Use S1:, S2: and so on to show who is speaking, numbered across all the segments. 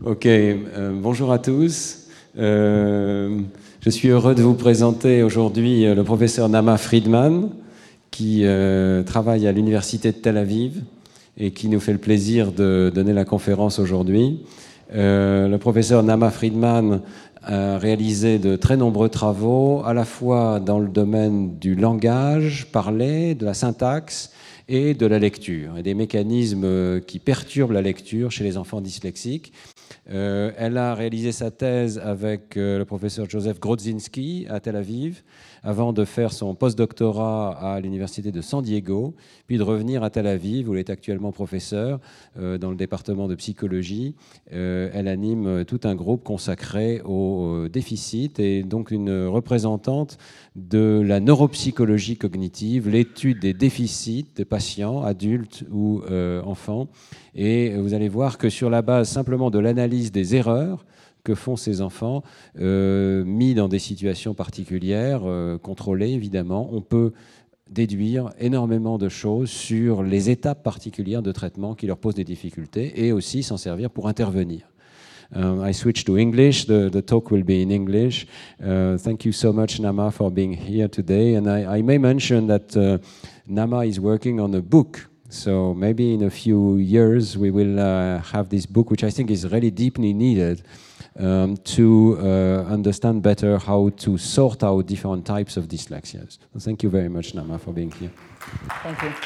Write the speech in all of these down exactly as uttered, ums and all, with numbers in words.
S1: Ok, euh, bonjour à tous. Euh, je suis heureux de vous présenter aujourd'hui le professeur Nama Friedman, qui euh, travaille à l'Université de Tel Aviv et qui nous fait le plaisir de donner la conférence aujourd'hui. Euh, le professeur Nama Friedman a réalisé de très nombreux travaux, à la fois dans le domaine du langage parlé, de la syntaxe et de la lecture, et des mécanismes qui perturbent la lecture chez les enfants dyslexiques. Euh, elle a réalisé sa thèse avec euh, le professeur Joseph Grodzinski à Tel Aviv, avant de faire son postdoctorat à l'université de San Diego, puis de revenir à Tel Aviv, où elle est actuellement professeure euh, dans le département de psychologie. Euh, elle anime tout un groupe consacré au déficit et donc une représentante de la neuropsychologie cognitive, l'étude des déficits de patients, adultes ou euh, enfants. Et vous allez voir que sur la base simplement de l'analyse des erreurs que font ces enfants, euh, mis dans des situations particulières, euh, contrôlées évidemment, on peut déduire énormément de choses sur les étapes particulières de traitement qui leur posent des difficultés et aussi s'en servir pour intervenir. Um, I switch to English. The, the talk will be in English. Uh, thank you so much, Nama, for being here today. And I, I may mention that uh, Nama is working on a book. So maybe in a few years we will uh, have this book, which I think is really deeply needed um, to uh, understand better how to sort out different types of dyslexias. So thank you very much, Nama, for being here.
S2: Thank you.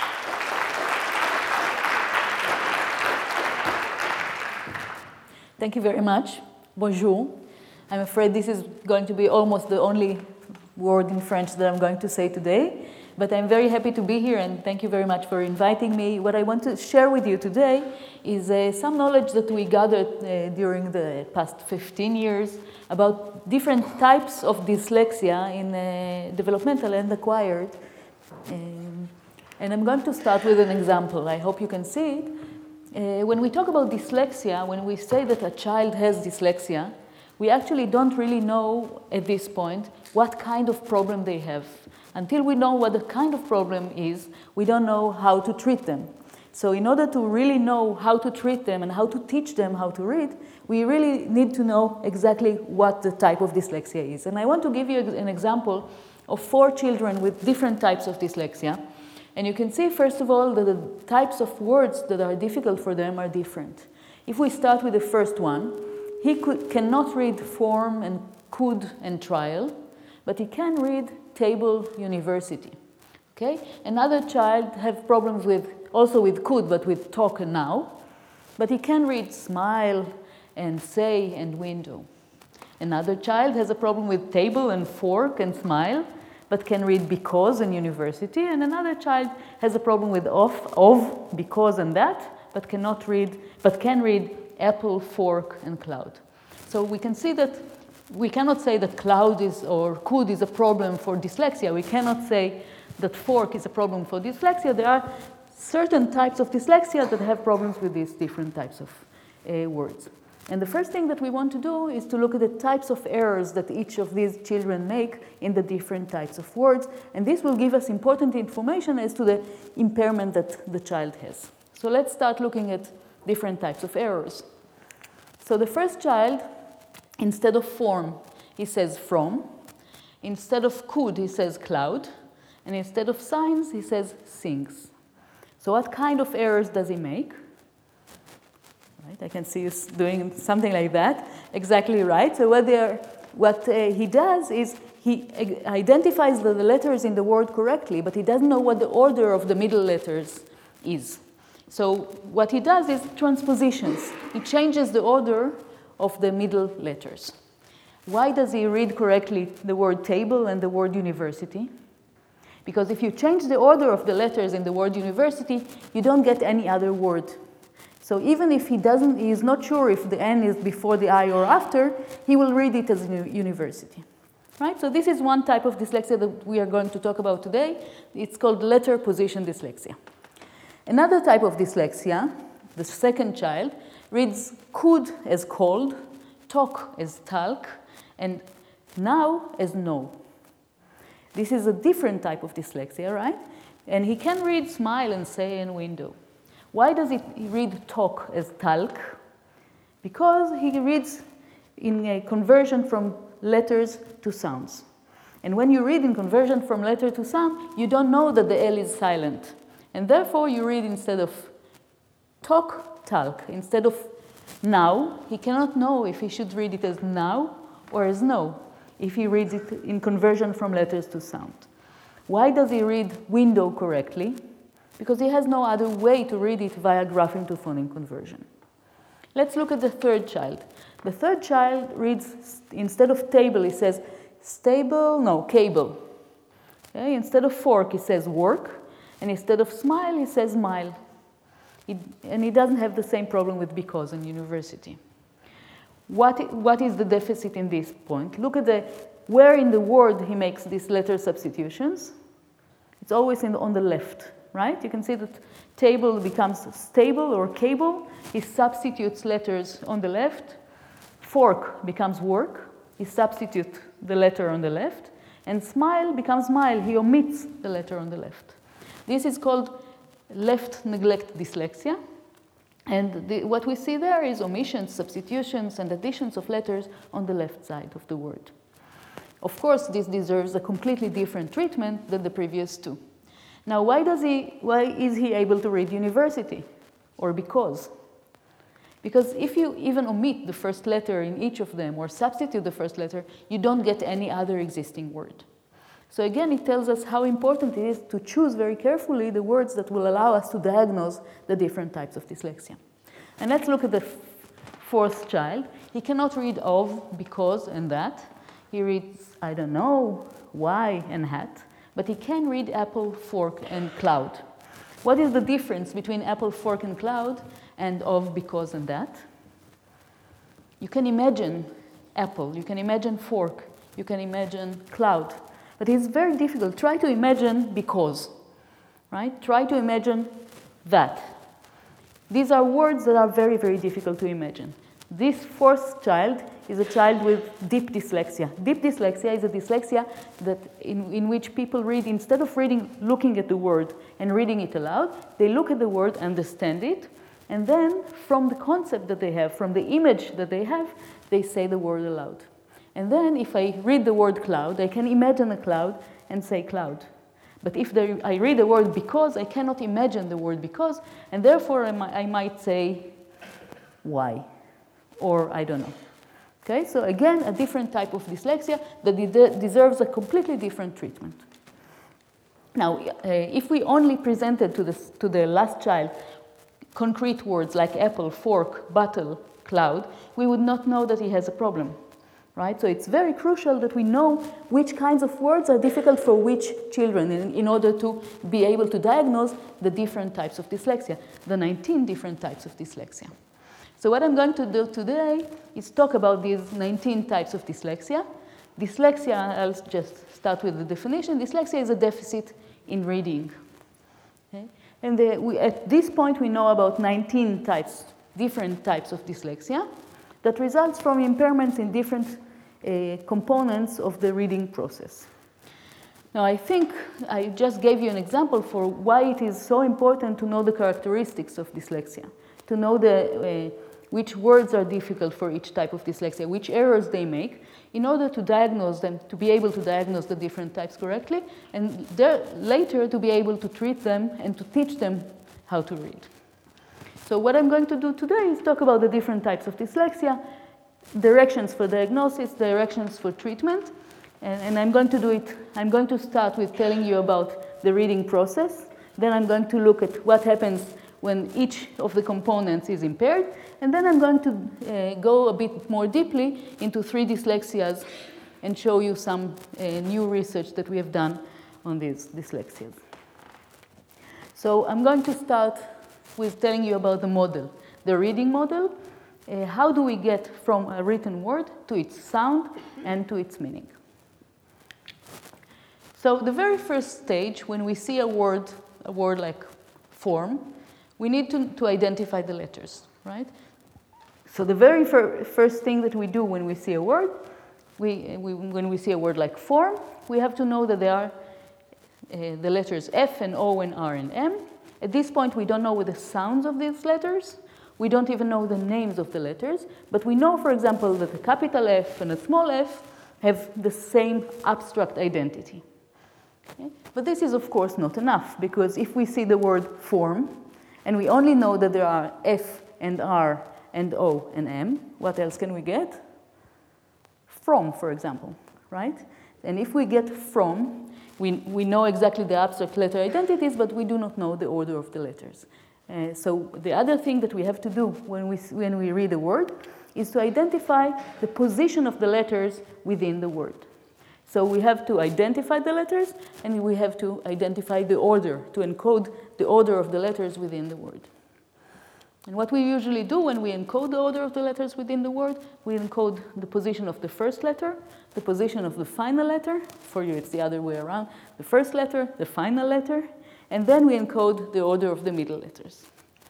S2: Thank you very much. Bonjour. I'm afraid this is going to be almost the only word in French that I'm going to say today. But I'm very happy to be here, and thank you very much for inviting me. What I want to share with you today is uh, some knowledge that we gathered uh, during the past fifteen years about different types of dyslexia in uh, developmental and acquired. Um, and I'm going to start with an example. I hope you can see it. Uh, when we talk about dyslexia, when we say that a child has dyslexia, we actually don't really know at this point what kind of problem they have. Until we know what the kind of problem is, we don't know how to treat them. So in order to really know how to treat them and how to teach them how to read, we really need to know exactly what the type of dyslexia is. And I want to give you an example of four children with different types of dyslexia. And you can see, first of all, that the types of words that are difficult for them are different. If we start with the first one, he could, cannot read form and could and trial, but he can read table, university. Okay? Another child has problems with, also with could, but with talk and now. But he can read smile and say and window. Another child has a problem with table and fork and smile, but can read because and university. And another child has a problem with of, of, because and that, but cannot read, but can read apple, fork, and cloud. So we can see that we cannot say that cloud is or could is a problem for dyslexia. We cannot say that fork is a problem for dyslexia. There are certain types of dyslexia that have problems with these different types of uh, words. And the first thing that we want to do is to look at the types of errors that each of these children make in the different types of words. And this will give us important information as to the impairment that the child has. So let's start looking at different types of errors. So the first child, instead of form, he says from. Instead of could, he says cloud. And instead of signs, he says sings. So what kind of errors does he make? Right, I can see you doing something like that. Exactly right. So what, what uh, he does is he identifies the letters in the word correctly, but he doesn't know what the order of the middle letters is. So what he does is transpositions. He changes the order of the middle letters. Why does he read correctly the word table and the word university? Because if you change the order of the letters in the word university, you don't get any other word. So even if he doesn't, he is not sure if the N is before the I or after, he will read it as university. Right? So this is one type of dyslexia that we are going to talk about today. It's called letter position dyslexia. Another type of dyslexia, the second child, reads could as cold, talk as talk, and now as no. This is a different type of dyslexia, right? And he can read smile and say and window. Why does he read talk as talk? Because he reads in a conversion from letters to sounds. And when you read in conversion from letter to sound, you don't know that the L is silent. And therefore, you read instead of talk, talk. Instead of now, he cannot know if he should read it as now or as no, if he reads it in conversion from letters to sound. Why does he read window correctly? Because he has no other way to read it via grapheme to phoneme conversion. Let's look at the third child. The third child reads, instead of table, he says stable, no, cable. Okay? Instead of fork, he says work. And instead of smile, he says mile. It, and he doesn't have the same problem with because in university. What, what is the deficit in this point? Look at the, where in the word he makes these letter substitutions. It's always in the, on the left, right? You can see that table becomes stable or cable. He substitutes letters on the left. Fork becomes work. He substitutes the letter on the left. And smile becomes mile. He omits the letter on the left. This is called left neglect dyslexia. And the, what we see there is omissions, substitutions, and additions of letters on the left side of the word. Of course, this deserves a completely different treatment than the previous two. Now, why does he, why is he able to read university? Or because? Because if you even omit the first letter in each of them or substitute the first letter, you don't get any other existing word. So again, it tells us how important it is to choose very carefully the words that will allow us to diagnose the different types of dyslexia. And let's look at the fourth child. He cannot read of, because, and that. He reads, I don't know, why, and hat. But he can read apple, fork, and cloud. What is the difference between apple, fork, and cloud and of, because, and that? You can imagine apple, you can imagine fork, you can imagine cloud. But it's very difficult. Try to imagine because, right? Try to imagine that. These are words that are very, very difficult to imagine. This fourth child is a child with deep dyslexia. Deep dyslexia is a dyslexia that in, in which people read, instead of reading, looking at the word and reading it aloud, they look at the word, understand it, and then from the concept that they have, from the image that they have, they say the word aloud. And then if I read the word cloud, I can imagine a cloud and say cloud. But if there, I read the word because, I cannot imagine the word because, and therefore I, mi- I might say why, or I don't know. Okay, so again, a different type of dyslexia that de- deserves a completely different treatment. Now, uh, if we only presented to, this, to the last child concrete words like apple, fork, bottle, cloud, we would not know that he has a problem. Right? So it's very crucial that we know which kinds of words are difficult for which children in, in order to be able to diagnose the different types of dyslexia, the nineteen different types of dyslexia. So what I'm going to do today is talk about these nineteen types of dyslexia. Dyslexia, I'll just start with the definition. Dyslexia is a deficit in reading. Okay? And the, we, at this point, we know about nineteen types, different types of dyslexia that results from impairments in different Uh, components of the reading process. Now, I think I just gave you an example for why it is so important to know the characteristics of dyslexia, to know the, uh, which words are difficult for each type of dyslexia, which errors they make, in order to diagnose them, to be able to diagnose the different types correctly, and there, later to be able to treat them and to teach them how to read. So what I'm going to do today is talk about the different types of dyslexia, directions for diagnosis, directions for treatment, and, and I'm going to do it, I'm going to start with telling you about the reading process, then I'm going to look at what happens when each of the components is impaired, and then I'm going to uh, go a bit more deeply into three dyslexias and show you some uh, new research that we have done on these dyslexias. So I'm going to start with telling you about the model, the reading model. Uh, how do we get from a written word to its sound and to its meaning? So the very first stage, when we see a word, a word like form, we need to, to identify the letters, right? So the very fir- first thing that we do when we see a word, we, we, when we see a word like form, we have to know that there are uh, the letters F and O and R and M. At this point, we don't know what the sounds of these letters. We don't even know the names of the letters, but we know, for example, that a capital F and a small f have the same abstract identity. Okay? But this is, of course, not enough, because if we see the word form, and we only know that there are F and R and O and M, what else can we get? From, for example, right? And if we get from, we, we know exactly the abstract letter identities, but we do not know the order of the letters. Uh, so the other thing that we have to do when we, when we read a word is to identify the position of the letters within the word. So we have to identify the letters, and we have to identify the order, to encode the order of the letters within the word. And what we usually do when we encode the order of the letters within the word, we encode the position of the first letter, the position of the final letter. For you, it's the other way around. The first letter, the final letter, and then we encode the order of the middle letters.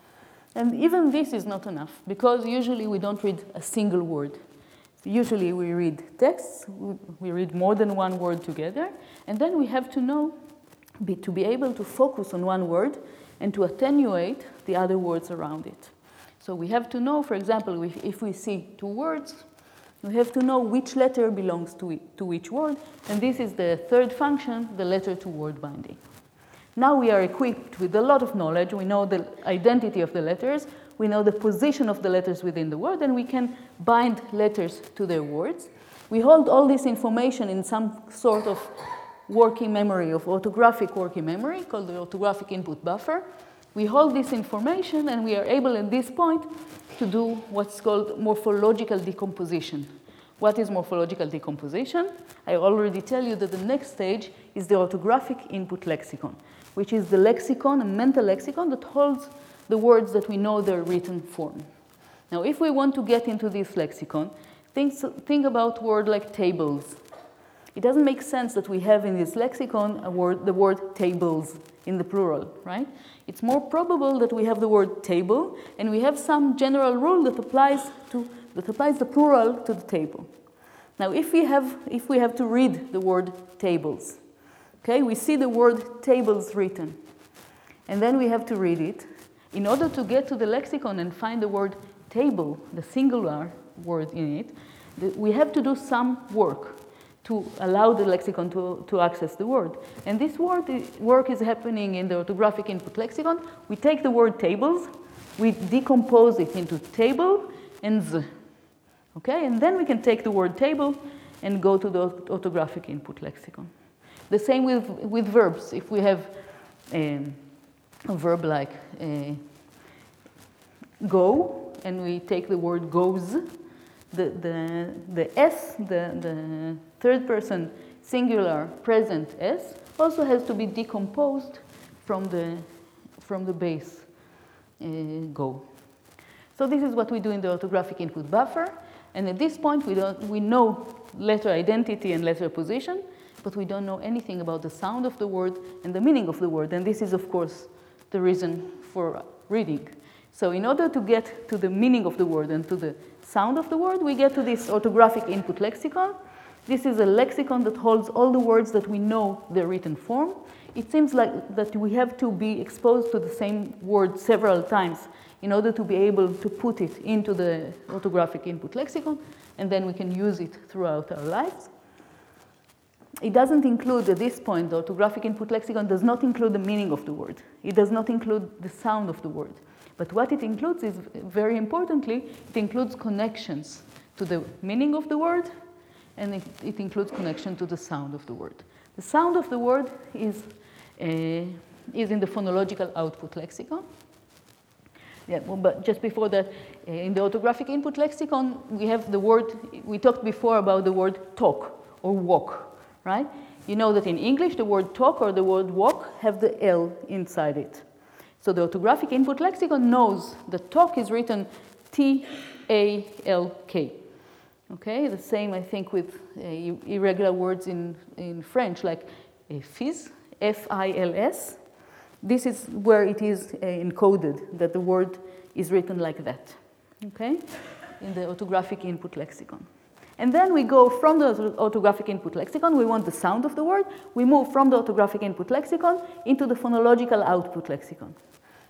S2: And even this is not enough, because usually we don't read a single word. Usually we read texts, we read more than one word together, and then we have to know, be, to be able to focus on one word and to attenuate the other words around it. So we have to know, for example, if, if we see two words, we have to know which letter belongs to, it, to which word, and this is the third function, the letter-to-word binding. Now we are equipped with a lot of knowledge. We know the identity of the letters, we know the position of the letters within the word, and we can bind letters to their words. We hold all this information in some sort of working memory, of orthographic working memory, called the orthographic input buffer. We hold this information, and we are able at this point to do what's called morphological decomposition. What is morphological decomposition? I already tell you that the next stage is the orthographic input lexicon, which is the lexicon, a mental lexicon that holds the words that we know their written form. Now, if we want to get into this lexicon, think, think about words like tables. It doesn't make sense that we have in this lexicon a word, the word tables in the plural, right? It's more probable that we have the word table, and we have some general rule that applies to that applies the plural to the table. Now, if we have if we have to read the word tables, okay, we see the word tables written, and then we have to read it. In order to get to the lexicon and find the word table, the singular word in it, we have to do some work to allow the lexicon to, to access the word. And this word, work is happening in the orthographic input lexicon. We take the word tables, we decompose it into table and z. Okay, and then we can take the word table and go to the orthographic input lexicon. The same with, with verbs. If we have um, a verb like uh, go, and we take the word goes, the, the, the S, the, the third person singular present S, also has to be decomposed from the, from the base uh, go. So this is what we do in the orthographic input buffer. And at this point, we, don't, we know letter identity and letter position, but we don't know anything about the sound of the word and the meaning of the word. And this is, of course, the reason for reading. So in order to get to the meaning of the word and to the sound of the word, we get to this orthographic input lexicon. This is a lexicon that holds all the words that we know their written form. It seems like that we have to be exposed to the same word several times in order to be able to put it into the orthographic input lexicon, and then we can use it throughout our lives. It doesn't include, at this point, the orthographic input lexicon does not include the meaning of the word. It does not include the sound of the word. But what it includes is, very importantly, it includes connections to the meaning of the word, and it, it includes connection to the sound of the word. The sound of the word is, uh, is in the phonological output lexicon. Yeah, well, but just before that, uh, in the orthographic input lexicon, we have the word, we talked before about the word talk or walk, right? You know that in English, the word talk or the word walk have the L inside it. So the orthographic input lexicon knows that talk is written T A L K. Okay, the same, I think, with uh, irregular words in, in French, like uh, fils, F I L S. This is where it is uh, encoded, that the word is written like that, okay, in the orthographic input lexicon. And then we go from the orthographic input lexicon, we want the sound of the word, we move from the orthographic input lexicon into the phonological output lexicon.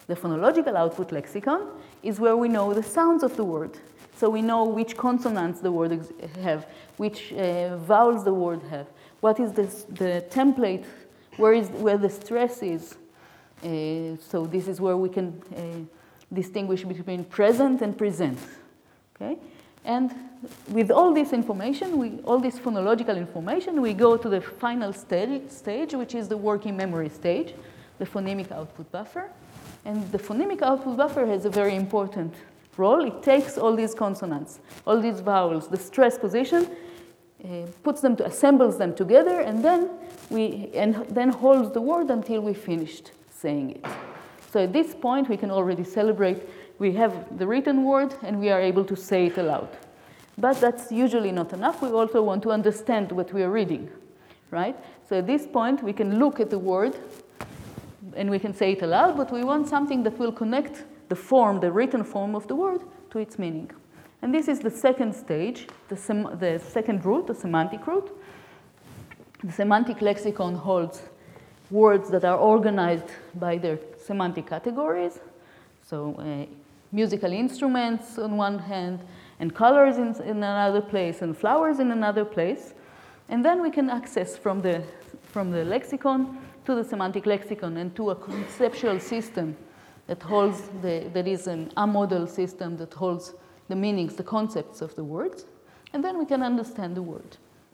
S2: The phonological output lexicon is where we know the sounds of the word. So we know which consonants the word have, which uh, vowels the word have, what is this, the template, where is where the stress is. Uh, so this is where we can uh, distinguish between present and present. Okay? And with all this information, we, all this phonological information, we go to the final stage, stage, which is the working memory stage, the phonemic output buffer. And the phonemic output buffer has a very important role. It takes all these consonants, all these vowels, the stress position, uh, puts them, to, assembles them together, and then we and then holds the word until we finished saying it. So at this point, we can already celebrate. We have the written word, and we are able to say it aloud. But that's usually not enough. We also want to understand what we are reading, right? So at this point, we can look at the word, and we can say it aloud, but we want something that will connect the form, the written form of the word, to its meaning. And this is the second stage, the, sem the second root, the semantic root. The semantic lexicon holds words that are organized by their semantic categories. So uh, musical instruments on one hand, and colors in, in another place, and flowers in another place. And then we can access from the, from the lexicon to the semantic lexicon and to a conceptual system that holds the, that is an a-model system that holds the meanings, the concepts of the words. And then we can understand the word.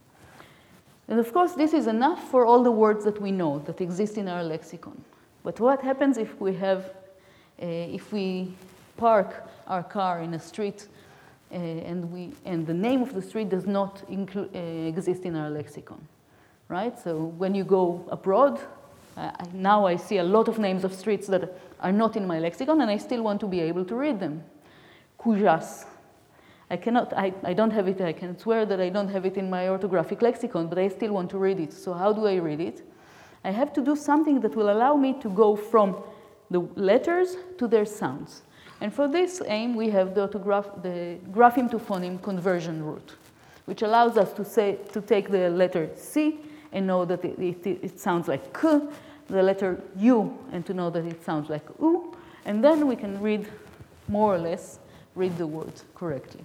S2: And of course, this is enough for all the words that we know that exist in our lexicon. But what happens if we have, uh, if we park our car in a street uh, and we and the name of the street does not inclu- uh, exist in our lexicon, right? So when you go abroad, uh, now I see a lot of names of streets that are not in my lexicon, and I still want to be able to read them. Cujas. I cannot, I, I don't have it, I can swear that I don't have it in my orthographic lexicon, but I still want to read it. So how do I read it? I have to do something that will allow me to go from the letters to their sounds. And for this aim, we have the, orthograph, the grapheme to phoneme conversion route, which allows us to, say, to take the letter C and know that it, it, it sounds like K, the letter U, and to know that it sounds like U, and then we can read, more or less, read the word correctly.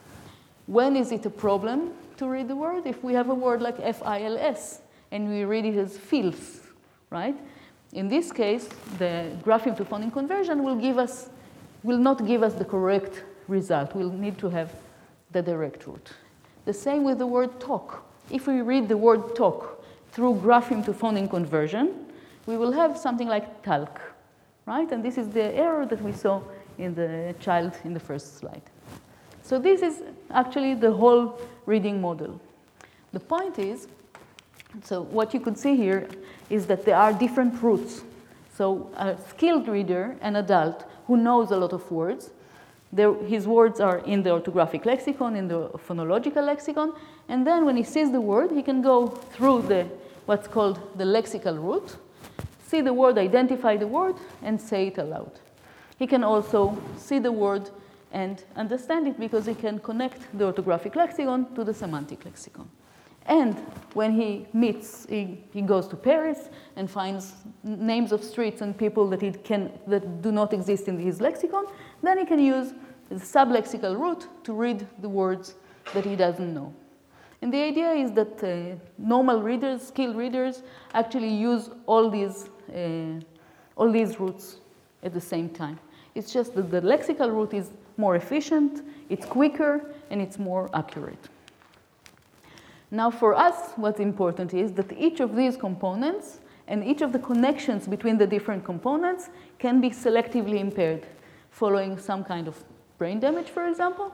S2: When is it a problem to read the word? If we have a word like F I L S and we read it as fils, right? In this case, the grapheme to phoneme conversion will give us, will not give us the correct result. We'll need to have the direct route. The same with the word talk. If we read the word talk through grapheme to phoneme conversion, we will have something like talk, right? And this is the error that we saw in the child in the first slide. So this is actually the whole reading model. The point is, so what you could see here is that there are different routes. So a skilled reader, an adult who knows a lot of words, there, his words are in the orthographic lexicon, in the phonological lexicon, and then when he sees the word, he can go through the what's called the lexical route, see the word, identify the word, and say it aloud. He can also see the word and understand it because he can connect the orthographic lexicon to the semantic lexicon. And when he meets, he, he goes to Paris and finds names of streets and people that, he can, that do not exist in his lexicon, then he can use the sublexical route to read the words that he doesn't know. And the idea is that uh, normal readers, skilled readers, actually use all these, uh, all these routes at the same time. It's just that the lexical route is more efficient, it's quicker, and it's more accurate. Now for us, what's important is that each of these components and each of the connections between the different components can be selectively impaired, following some kind of brain damage, for example.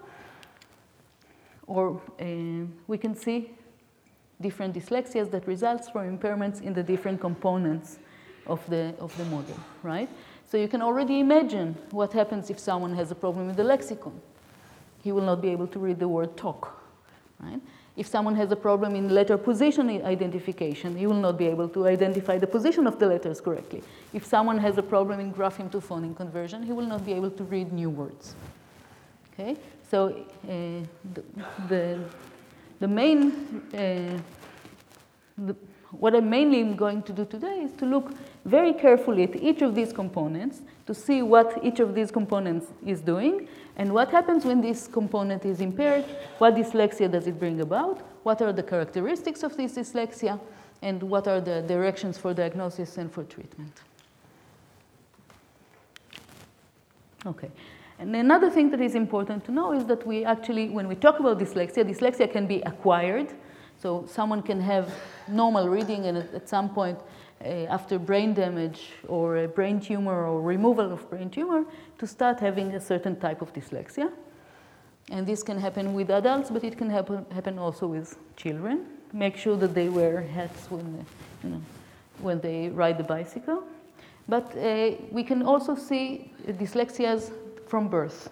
S2: Or uh, we can see different dyslexias that results from impairments in the different components of the, of the model, right? So you can already imagine what happens if someone has a problem with the lexicon. He will not be able to read the word talk, right? If someone has a problem in letter position identification, he will not be able to identify the position of the letters correctly. If someone has a problem in grapheme to phoneme conversion, he will not be able to read new words. Okay? So uh, the, the, the main, uh, the, what I'm mainly going to do today is to look very carefully at each of these components to see what each of these components is doing and what happens when this component is impaired, what dyslexia does it bring about, what are the characteristics of this dyslexia, and what are the directions for diagnosis and for treatment. Okay. And another thing that is important to know is that we actually, when we talk about dyslexia, dyslexia can be acquired. So someone can have normal reading and at, at some point uh, after brain damage or a brain tumor or removal of brain tumor to start having a certain type of dyslexia. And this can happen with adults, but it can happen, happen also with children. Make sure that they wear hats when, you know, when they ride the bicycle. But uh, we can also see dyslexias from birth.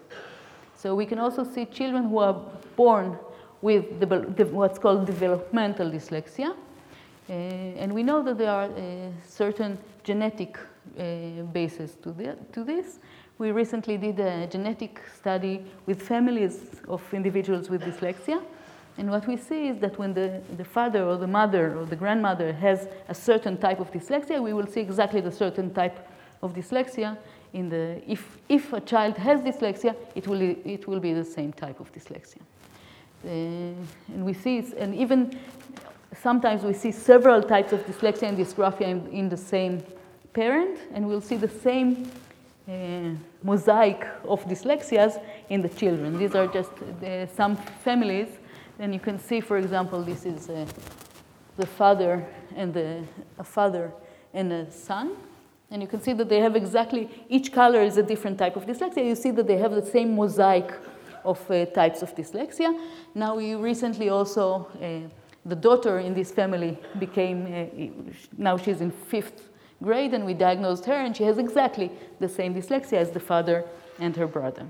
S2: So we can also see children who are born with the, the, what's called developmental dyslexia. Uh, and we know that there are uh, certain genetic uh, bases to, the, to this. We recently did a genetic study with families of individuals with dyslexia. And what we see is that when the, the father or the mother or the grandmother has a certain type of dyslexia, we will see exactly the certain type of dyslexia. In the, if, if a child has dyslexia, it will, it will be the same type of dyslexia. Uh, and we see, and even sometimes we see several types of dyslexia and dysgraphia in, in the same parent, and we'll see the same uh, mosaic of dyslexias in the children. These are just uh, some families. And you can see, for example, this is uh, the father and the a father and a son. And you can see that they have exactly, each color is a different type of dyslexia. You see that they have the same mosaic of uh, types of dyslexia. Now we recently also, uh, the daughter in this family became, uh, now she's in fifth grade, and we diagnosed her, and she has exactly the same dyslexia as the father and her brother.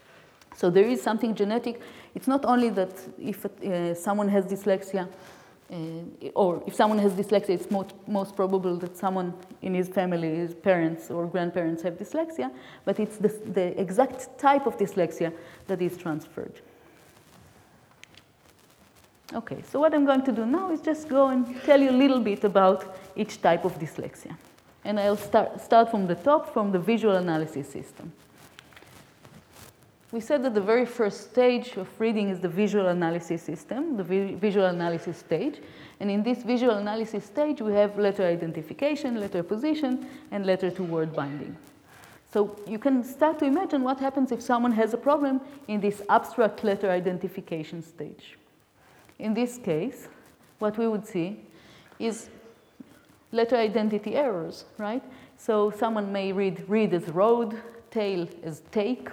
S2: So there is something genetic. It's not only that if uh, someone has dyslexia, uh, or if someone has dyslexia, it's most, most probable that someone in his family, his parents or grandparents have dyslexia, but it's the, the exact type of dyslexia that is transferred. Okay, so what I'm going to do now is just go and tell you a little bit about each type of dyslexia. And I'll start, start from the top, from the visual analysis system. We said that the very first stage of reading is the visual analysis system, the vi visual analysis stage. And in this visual analysis stage, we have letter identification, letter position, and letter to word binding. So you can start to imagine what happens if someone has a problem in this abstract letter identification stage. In this case, what we would see is letter identity errors, right? So someone may read read as road, tail as take,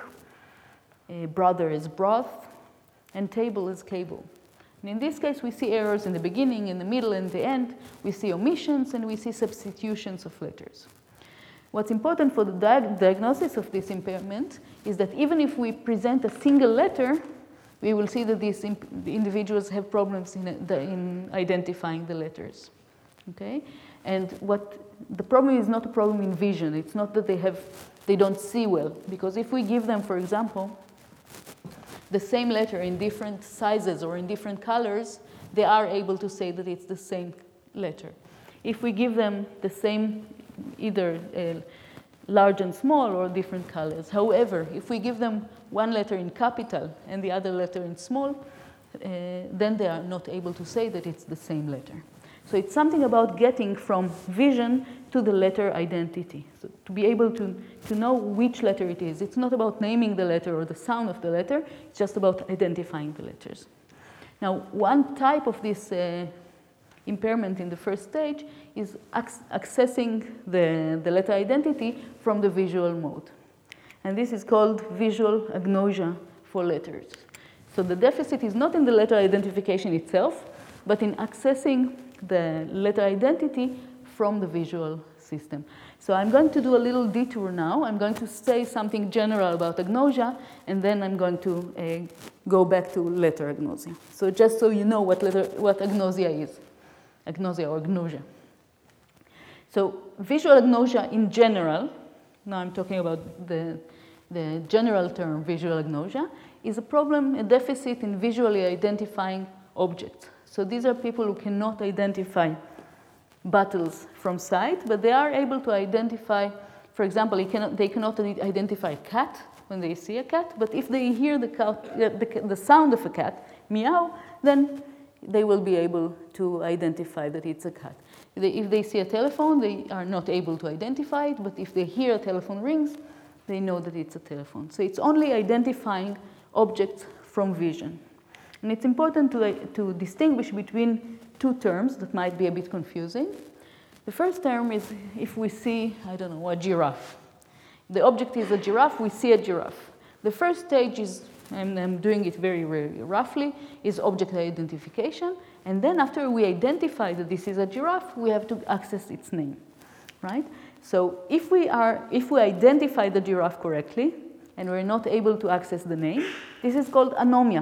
S2: Uh, brother is broth, and table is cable. And in this case, we see errors in the beginning, in the middle, and the end. We see omissions, and we see substitutions of letters. What's important for the diag diagnosis of this impairment is that even if we present a single letter, we will see that these the individuals have problems in, the, in identifying the letters. Okay? And what the problem is not a problem in vision. It's not that they have they don't see well, because if we give them, for example, the same letter in different sizes or in different colors, they are able to say that it's the same letter. If we give them the same, either uh, large and small or different colors. However, if we give them one letter in capital and the other letter in small, uh, then they are not able to say that it's the same letter. So it's something about getting from vision to the letter identity. So to be able to, to know which letter it is. It's not about naming the letter or the sound of the letter. It's just about identifying the letters. Now, one type of this uh, impairment in the first stage is ac accessing the, the letter identity from the visual mode. And this is called visual agnosia for letters. So the deficit is not in the letter identification itself, but in accessing the letter identity from the visual system. So I'm going to do a little detour now. I'm going to say something general about agnosia, and then I'm going to uh, go back to letter agnosia. So just so you know what, letter, what agnosia is, agnosia or agnosia. So visual agnosia in general, now I'm talking about the, the general term visual agnosia, is a problem, a deficit in visually identifying objects. So these are people who cannot identify battles from sight, but they are able to identify, for example, they cannot, they cannot identify a cat when they see a cat, but if they hear the, cat, the, the sound of a cat, meow, then they will be able to identify that it's a cat. If they see a telephone, they are not able to identify it, but if they hear a telephone rings, they know that it's a telephone. So it's only identifying objects from vision. And it's important to, to distinguish between two terms that might be a bit confusing. The first term is if we see, I don't know, a giraffe. The object is a giraffe, we see a giraffe. The first stage is, and I'm doing it very, very roughly, is object identification. And then after we identify that this is a giraffe, we have to access its name, right? So if we, are, if we identify the giraffe correctly, and we're not able to access the name, this is called anomia.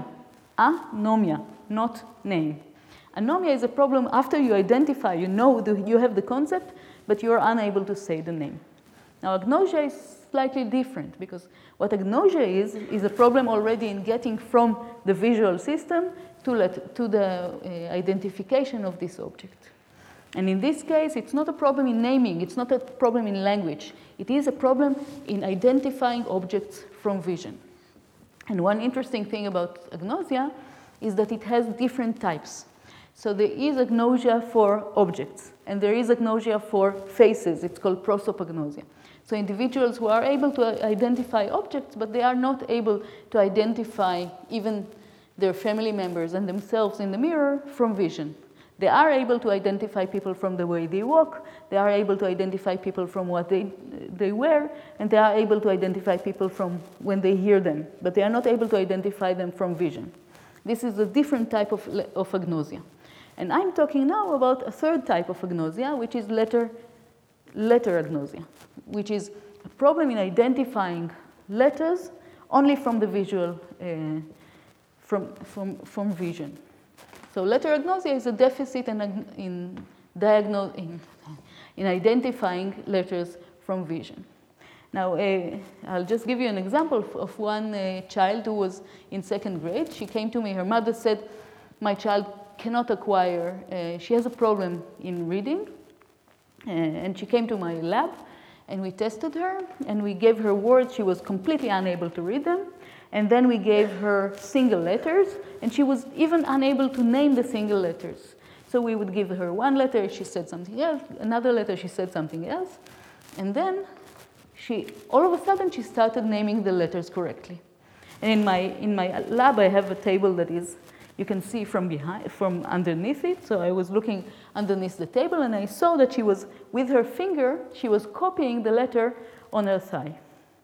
S2: Anomia, not name. Anomia is a problem after you identify, you know the, you have the concept, but you're unable to say the name. Now agnosia is slightly different, because what agnosia is, is a problem already in getting from the visual system to, let, to the uh, identification of this object. And in this case, it's not a problem in naming, it's not a problem in language. It is a problem in identifying objects from vision. And one interesting thing about agnosia is that it has different types. So there is agnosia for objects, and there is agnosia for faces. It's called prosopagnosia. So individuals who are able to identify objects, but they are not able to identify even their family members and themselves in the mirror from vision. They are able to identify people from the way they walk, they are able to identify people from what they, they wear, and they are able to identify people from when they hear them, but they are not able to identify them from vision. This is a different type of, of agnosia. And I'm talking now about a third type of agnosia, which is letter, letter agnosia, which is a problem in identifying letters only from the visual, uh, from, from, from vision. So letter agnosia is a deficit in, in, diagnose, in, in identifying letters from vision. Now, uh, I'll just give you an example of one uh, child who was in second grade. She came to me, her mother said, my child cannot acquire, uh, she has a problem in reading, uh, and she came to my lab, and we tested her, and we gave her words. She was completely unable to read them. And then we gave her single letters, and she was even unable to name the single letters. So we would give her one letter, she said something else, another letter, she said something else. And then she, all of a sudden, she started naming the letters correctly. And in my, in my lab, I have a table that is, you can see from behind, from underneath it. So I was looking underneath the table, and I saw that she was, with her finger, she was copying the letter on her thigh.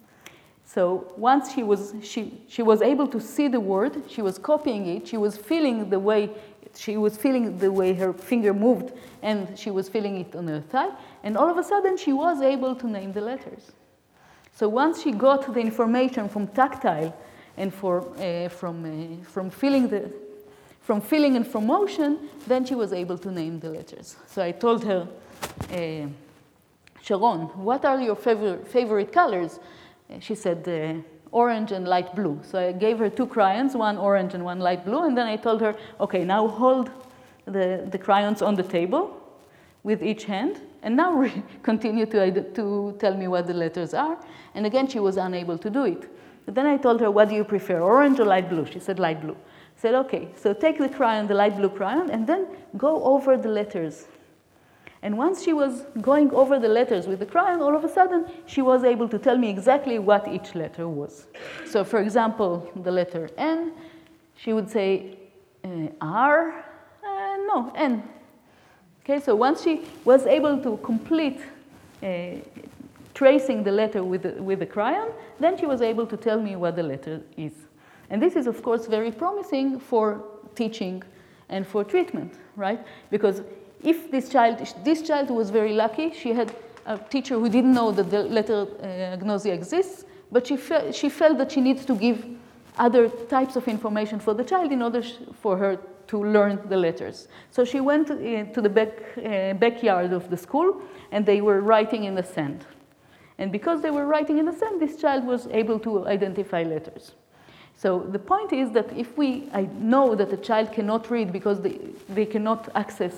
S2: So once she was, she, she was able to see the word, she was copying it, she was feeling the way, she was feeling the way her finger moved, and she was feeling it on her thigh, and all of a sudden she was able to name the letters. So once she got the information from tactile and for, uh, from, uh, from, feeling the, from feeling and from motion, then she was able to name the letters. So I told her, uh, Sharon, what are your favorite, favorite colors? She said uh, orange and light blue. So I gave her two crayons, one orange and one light blue, and then I told her, okay, now hold the, the crayons on the table with each hand, and now re- continue to, to tell me what the letters are. And again, she was unable to do it. But then I told her, what do you prefer, orange or light blue? She said light blue. I said, okay, so take the crayon, the light blue crayon, and then go over the letters. And once she was going over the letters with the crayon, all of a sudden, she was able to tell me exactly what each letter was. So for example, the letter N, she would say uh, R, uh, no, N. Okay, so once she was able to complete uh, tracing the letter with the, with the crayon, then she was able to tell me what the letter is. And this is, of course, very promising for teaching and for treatment, right? Because if this child, this child was very lucky, she had a teacher who didn't know that the letter uh, agnosia exists, but she, fe- she felt that she needs to give other types of information for the child in order sh- for her to learn the letters. So she went to, uh, to the back, uh, backyard of the school, and they were writing in the sand. And because they were writing in the sand, this child was able to identify letters. So the point is that if we I know that a child cannot read because they, they cannot access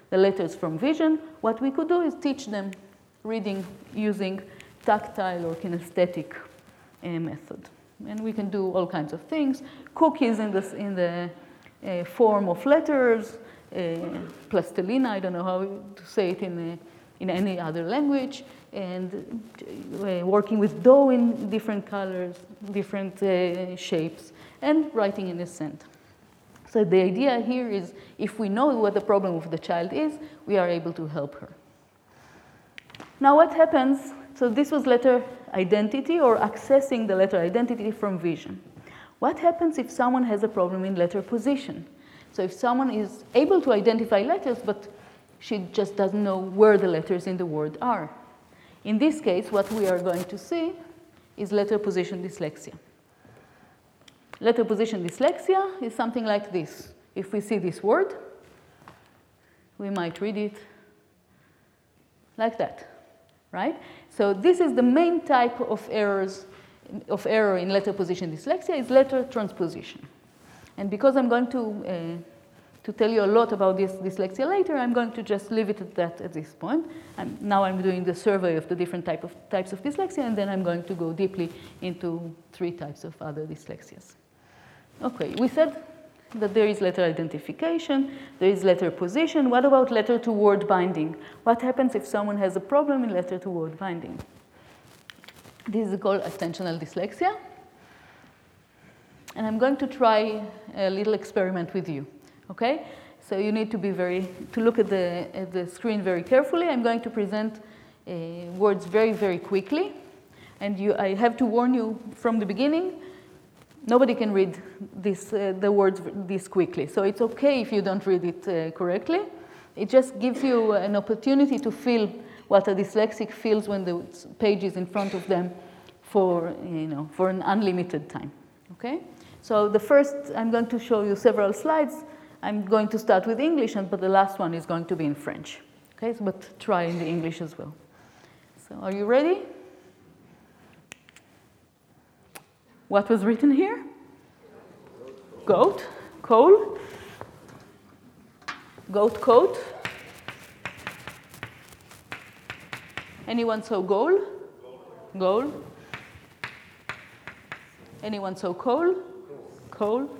S2: the letters from vision, what we could do is teach them reading using tactile or kinesthetic uh, method. And we can do all kinds of things. Cookies in the, in the uh, form of letters, uh, plastilina, I don't know how to say it in, a, in any other language, and uh, working with dough in different colors, different uh, shapes, and writing in assent. So the idea here is if we know what the problem of the child is, we are able to help her. Now what happens, so this was letter identity or accessing the letter identity from vision. What happens if someone has a problem in letter position? So if someone is able to identify letters, but she just doesn't know where the letters in the word are. In this case, what we are going to see is letter position dyslexia. Letter position dyslexia is something like this. If we see this word, we might read it like that, right? So this is the main type of errors, of error in letter position dyslexia is letter transposition. And because I'm going to, uh, to tell you a lot about this dyslexia later, I'm going to just leave it at that at this point. I'm, now I'm doing the survey of the different type of, types of dyslexia, and then I'm going to go deeply into three types of other dyslexias. Okay, we said that there is letter identification, there is letter position. What about letter to word binding? What happens if someone has a problem in letter to word binding? This is called attentional dyslexia. And I'm going to try a little experiment with you, okay? So you need to be very, to look at the, at the screen very carefully. I'm going to present uh, words very, very quickly. And you, I have to warn you from the beginning, nobody can read this, uh, the words this quickly. So it's okay if you don't read it uh, correctly. It just gives you an opportunity to feel what a dyslexic feels when the page is in front of them for, you know, for an unlimited time, okay? So the first, I'm going to show you several slides. I'm going to start with English, and, but the last one is going to be in French, okay? So, but try in the English as well. So are you ready? What was written here? Goat, coal, goat coat. Anyone saw goal? Goal. Anyone saw coal? Coal.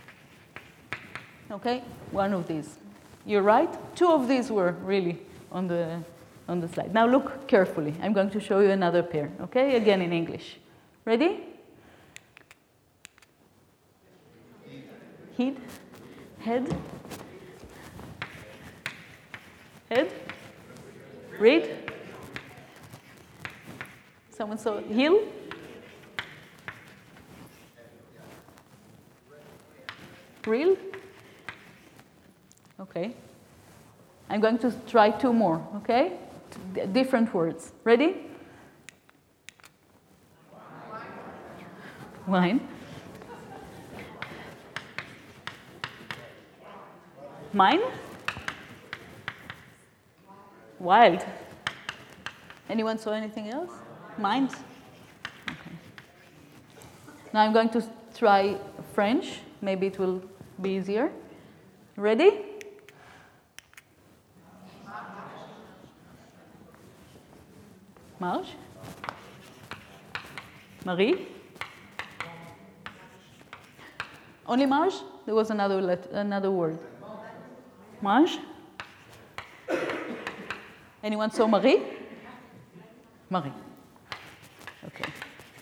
S2: Okay, one of these. You're right. Two of these were really on the on the slide. Now look carefully. I'm going to show you another pair. Okay, again in English. Ready? Head, head, head. Read. Someone saw heel. Real. Okay. I'm going to try two more, okay? D- different words. Ready? Wine. Mine? Wild. Anyone saw anything else? Mind? Okay. Now I'm going to try French. Maybe it will be easier. Ready? Marge? Marie? Only Marge? There was another let- another word. Marge? Anyone saw Marie? Marie. Okay.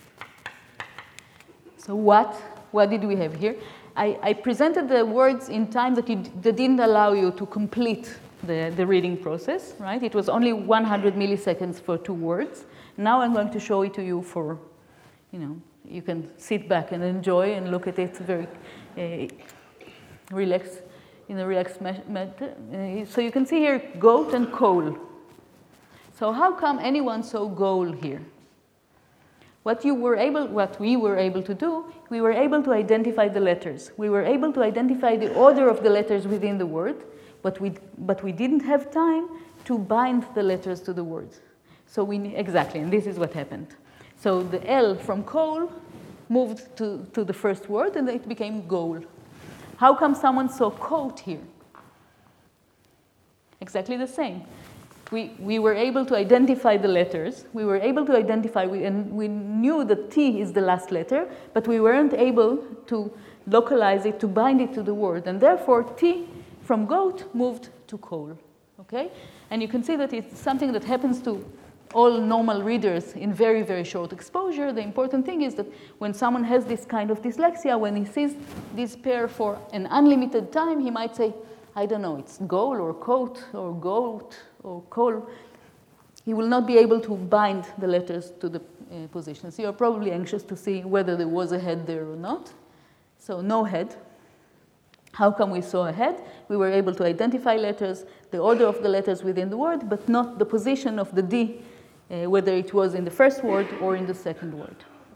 S2: So what, what did we have here? I, I presented the words in time that, you, that didn't allow you to complete the, the reading process, right? It was only one hundred milliseconds for two words. Now I'm going to show it to you for, you know, you can sit back and enjoy and look at it very uh, relaxed, in a relaxed method. Uh, so you can see here goat and coal. So how come anyone saw goal here? What you were able, what we were able to do, we were able to identify the letters. We were able to identify the order of the letters within the word, but we, but we didn't have time to bind the letters to the words. So we, exactly, and this is what happened. So the L from coal moved to, to the first word, and it became goal. How come someone saw coat here? exactly the same. We, we were able to identify the letters. We were able to identify, we, and we knew that T is the last letter, but we weren't able to localize it, to bind it to the word. And therefore, T from goat moved to coal. Okay? And you can see that it's something that happens to all normal readers in very, very short exposure. The important thing is that when someone has this kind of dyslexia, when he sees this pair for an unlimited time, he might say, I don't know, it's goal or coat or goat or coal. He will not be able to bind the letters to the uh, positions. You're probably anxious to see whether there was a head there or not. So no head. How come we saw a head? We were able to identify letters, the order of the letters within the word, but not the position of the D, uh, whether it was in the first word or in the second word.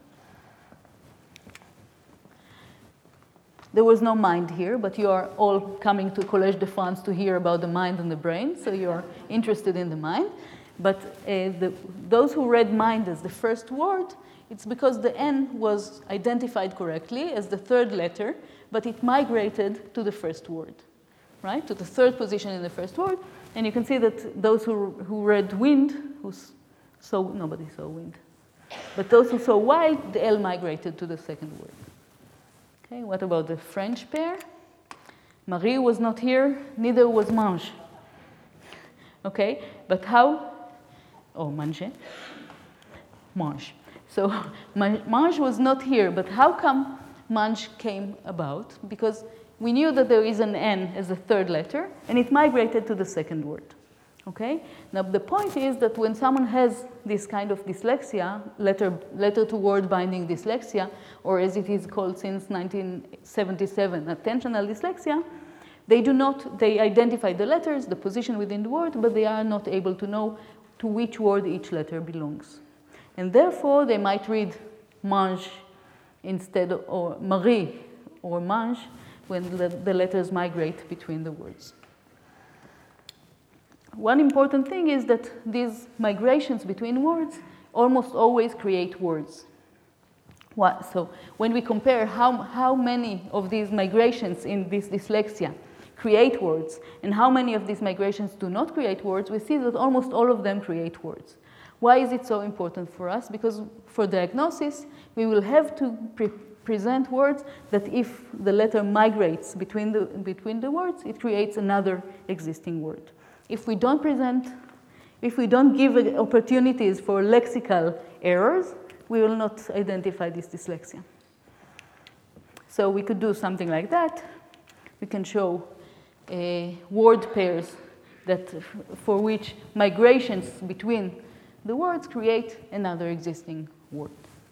S2: There was no mind here, but you are all coming to Collège de France to hear about the mind and the brain, so you're interested in the mind. But uh, the, those who read mind as the first word, it's because the N was identified correctly as the third letter, but it migrated to the first word, right? To the third position in the first word. And you can see that those who, who read wind, who saw, nobody saw wind. But those who saw wild, the L migrated to the second word. Okay, what about the French pair? Marie was not here, neither was mange. Okay, but how? Oh, manger. Mange. So mange was not here, but how come mange came about? Because we knew that there is an N as a third letter, and it migrated to the second word. Okay? Now, the point is that when someone has this kind of dyslexia, letter, letter to word binding dyslexia, or as it is called since nineteen seventy-seven, attentional dyslexia, they do not, they identify the letters, the position within the word, but they are not able to know to which word each letter belongs. And therefore, they might read mange instead of, or Marie or mange when the, the letters migrate between the words. One important thing is that these migrations between words almost always create words. What, so when we compare how, how many of these migrations in this dyslexia create words and how many of these migrations do not create words, we see that almost all of them create words. Why is it so important for us? Because for diagnosis, we will have to pre present words that if the letter migrates between the, between the words, it creates another existing word. If we don't present, if we don't give opportunities for lexical errors, we will not identify this dyslexia. So we could do something like that. We can show uh, word pairs that for which migrations between the words create another existing word.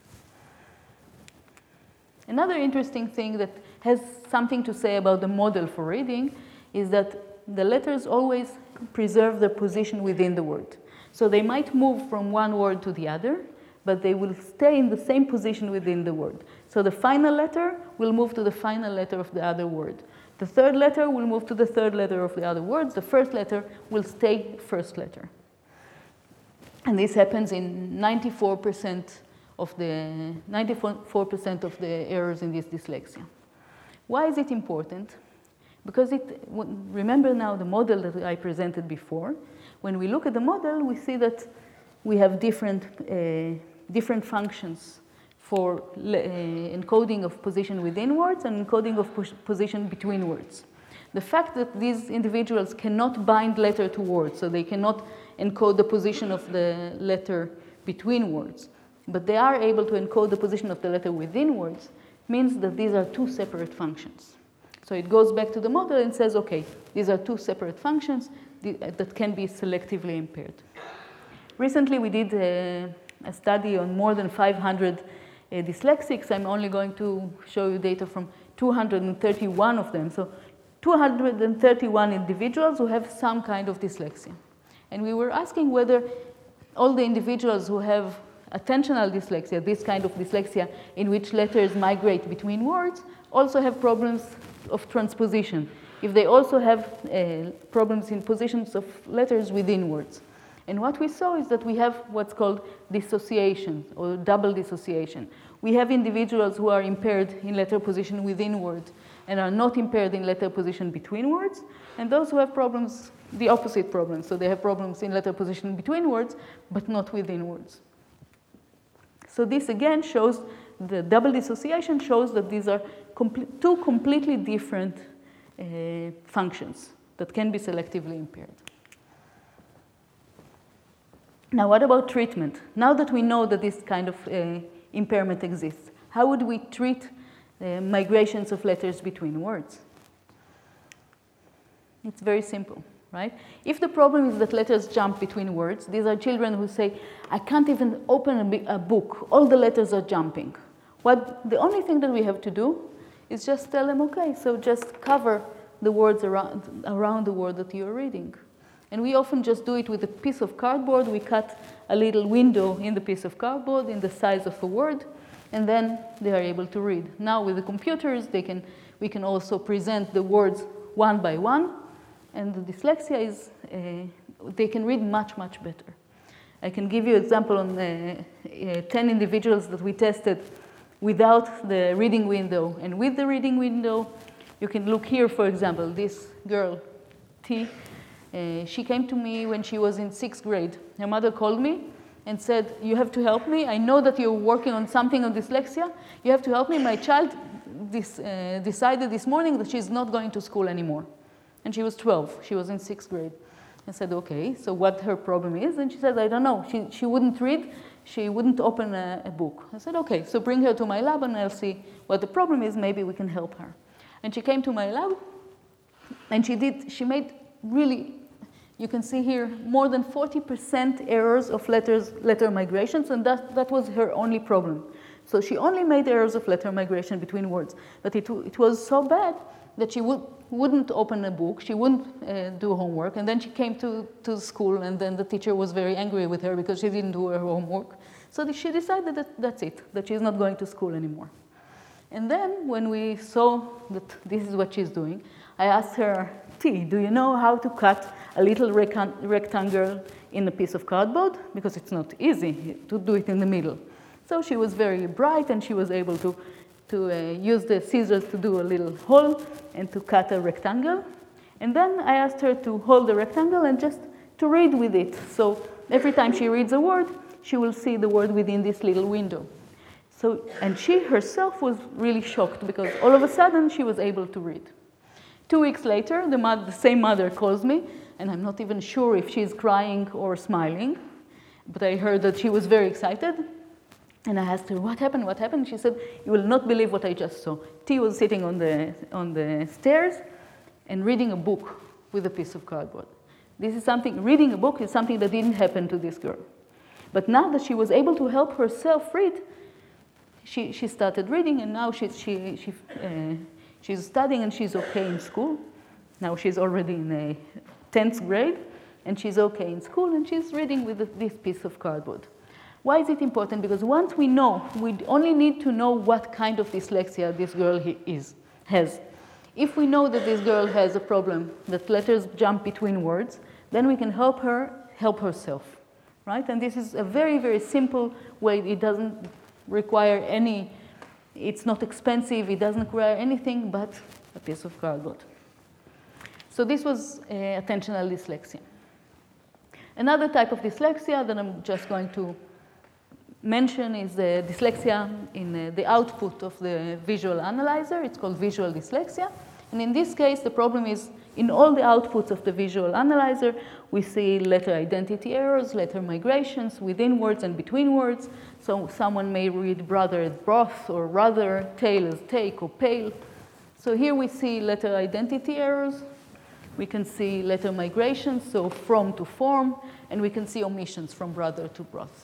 S2: Another interesting thing that has something to say about the model for reading is that the letters always preserve their position within the word. So they might move from one word to the other, but they will stay in the same position within the word. So the final letter will move to the final letter of the other word. The third letter will move to the third letter of the other words. The first letter will stay first letter. And this happens in ninety-four percent of the ninety-four percent of the errors in this dyslexia. Why is it important? Because it, remember now the model that I presented before. When we look at the model, we see that we have different, uh, different functions for uh, encoding of position within words and encoding of position between words. The fact that these individuals cannot bind letter to word, so they cannot encode the position of the letter between words, but they are able to encode the position of the letter within words, means that these are two separate functions. So it goes back to the model and says, okay, these are two separate functions that can be selectively impaired. Recently, we did a, a study on more than five hundred uh, dyslexics. I'm only going to show you data from two hundred thirty-one of them. So two hundred thirty-one individuals who have some kind of dyslexia. And we were asking whether all the individuals who have attentional dyslexia, this kind of dyslexia in which letters migrate between words, also have problems of transposition, if they also have uh, problems in positions of letters within words. And what we saw is that we have what's called dissociation or double dissociation. We have individuals who are impaired in letter position within words, and are not impaired in letter position between words, and those who have problems, the opposite problems. So they have problems in letter position between words, but not within words. So this again shows, the double dissociation shows that these are com- two completely different uh, functions that can be selectively impaired. Now, what about treatment? Now that we know that this kind of uh, impairment exists, how would we treat uh, migrations of letters between words? It's very simple, right? If the problem is that letters jump between words, these are children who say, I can't even open a, a book, all the letters are jumping. What, the only thing that we have to do is just tell them, okay, so just cover the words around, around the word that you're reading. And we often just do it with a piece of cardboard. We cut a little window in the piece of cardboard in the size of a word, and then they are able to read. Now with the computers, they can, we can also present the words one by one, and the dyslexia is, uh, they can read much, much better. I can give you an example on uh, uh, ten individuals that we tested without the reading window and with the reading window. You can look here, for example, this girl, T. Uh, she came to me when she was in sixth grade. Her mother called me and said, you have to help me. I know that you're working on something on dyslexia. You have to help me. My child this, uh, decided this morning that she's not going to school anymore. And she was twelve. She was in sixth grade. I said, okay, so what her problem is? And she said, I don't know. She, she wouldn't read. She wouldn't open a, a book. I said, okay, so bring her to my lab and I'll see what the problem is. Maybe we can help her. And she came to my lab and she did, she made really, you can see here, more than forty percent errors of letters, letter migrations, and that, that was her only problem. So she only made errors of letter migration between words. But it, it was so bad that she would, wouldn't open a book, she wouldn't uh, do homework, and then she came to, to school, and then the teacher was very angry with her because she didn't do her homework. So she decided that that's it, that she's not going to school anymore. And then when we saw that this is what she's doing, I asked her, T, do you know how to cut a little rec- rectangle in a piece of cardboard? Because it's not easy to do it in the middle. So she was very bright, and she was able to, to uh, use the scissors to do a little hole and to cut a rectangle. And then I asked her to hold the rectangle and just to read with it. So every time she reads a word, she will see the word within this little window. So, and she herself was really shocked because all of a sudden she was able to read. Two weeks later, the, mother, the same mother calls me, and I'm not even sure if she's crying or smiling, but I heard that she was very excited. And I asked her, what happened, what happened? She said, you will not believe what I just saw. T was sitting on the, on the stairs and reading a book with a piece of cardboard. This is something, reading a book is something that didn't happen to this girl. But now that she was able to help herself read, she, she started reading, and now she, she, she, uh, she's studying and she's okay in school. Now she's already in a tenth grade, and she's okay in school, and she's reading with this piece of cardboard. Why is it important? Because once we know, we only need to know what kind of dyslexia this girl is, has. If we know that this girl has a problem, that letters jump between words, then we can help her help herself, right? And this is a very, very simple way. It doesn't require any, it's not expensive, it doesn't require anything but a piece of cardboard. So this was uh, attentional dyslexia. Another type of dyslexia that I'm just going to mention is the dyslexia in uh, the output of the visual analyzer. It's called visual dyslexia. And in this case, the problem is in all the outputs of the visual analyzer, we see letter identity errors, letter migrations within words and between words. So someone may read brother as broth, or rather, tail as take, or pale. So here we see letter identity errors. We can see letter migrations, so from to form, and we can see omissions from brother to broth.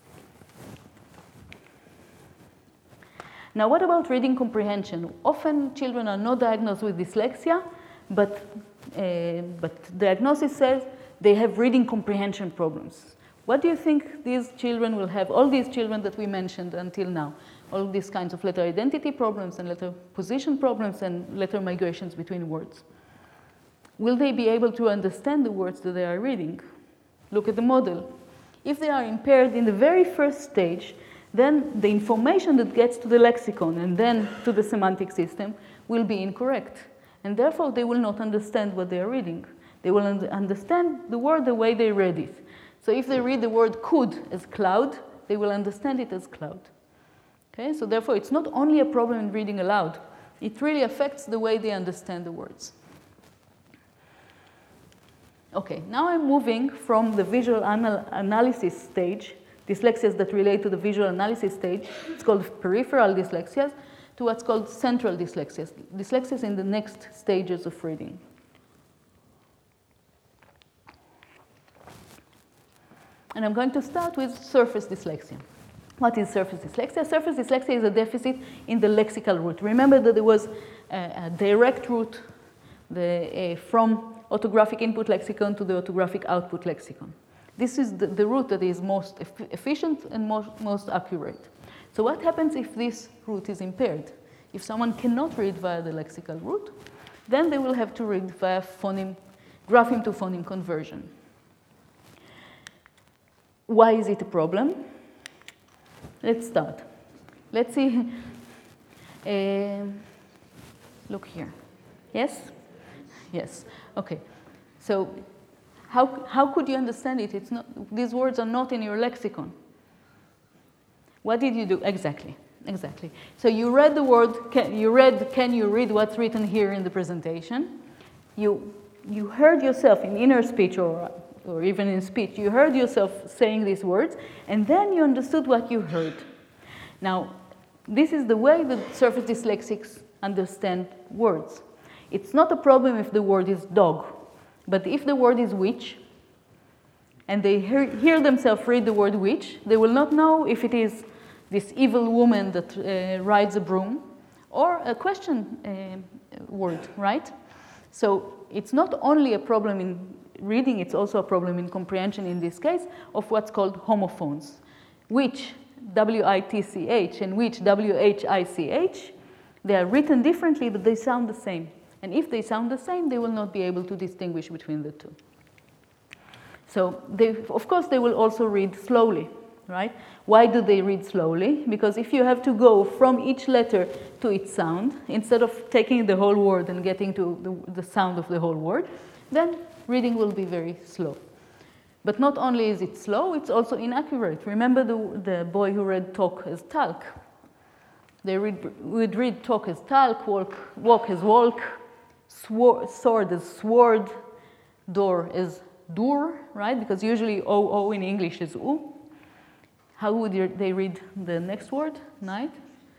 S2: Now, what about reading comprehension? Often children are not diagnosed with dyslexia, but, uh, but diagnosis says they have reading comprehension problems. What do you think these children will have, all these children that we mentioned until now, all these kinds of letter identity problems and letter position problems and letter migrations between words? Will they be able to understand the words that they are reading? Look at the model. If they are impaired in the very first stage, then the information that gets to the lexicon and then to the semantic system will be incorrect. And therefore, they will not understand what they are reading. They will un- understand the word the way they read it. So if they read the word could as cloud, they will understand it as cloud. Okay? So therefore, it's not only a problem in reading aloud. It really affects the way they understand the words. Okay, now I'm moving from the visual anal- analysis stage, dyslexias that relate to the visual analysis stage, it's called peripheral dyslexias, to what's called central dyslexias, dyslexias in the next stages of reading. And I'm going to start with surface dyslexia. What is surface dyslexia? Surface dyslexia is a deficit in the lexical route. Remember that there was a, a direct route the, uh, from orthographic input lexicon to the orthographic output lexicon. This is the, the route that is most efficient and most, most accurate. So what happens if this route is impaired? If someone cannot read via the lexical route, then they will have to read via phoneme, grapheme to phoneme conversion. Why is it a problem? Let's start. Let's see. Uh, look here. Yes? Yes. Okay. So how, how could you understand it? It's not, these words are not in your lexicon. What did you do? Exactly. Exactly. So you read the word, can, you read, can you read what's written here in the presentation? You, you heard yourself in inner speech or, or even in speech, you heard yourself saying these words, and then you understood what you heard. Now, this is the way that surface dyslexics understand words. It's not a problem if the word is dog, but if the word is witch, and they hear, hear themselves read the word witch, they will not know if it is this evil woman that uh, rides a broom, or a question uh, word, right? So it's not only a problem in reading, it's also a problem in comprehension in this case of what's called homophones, which W I T C H and which W H I C H, they are written differently, but they sound the same. And if they sound the same, they will not be able to distinguish between the two. So, they, of course, they will also read slowly, right? Why do they read slowly? Because if you have to go from each letter to its sound, instead of taking the whole word and getting to the, the sound of the whole word, then reading will be very slow. But not only is it slow, it's also inaccurate. Remember the, the boy who read talk as talk. They read, would read talk as talk, walk, walk as walk, sword, sword as sword, door as dur, right? Because usually O, O in English is U. How would they read the next word? Night?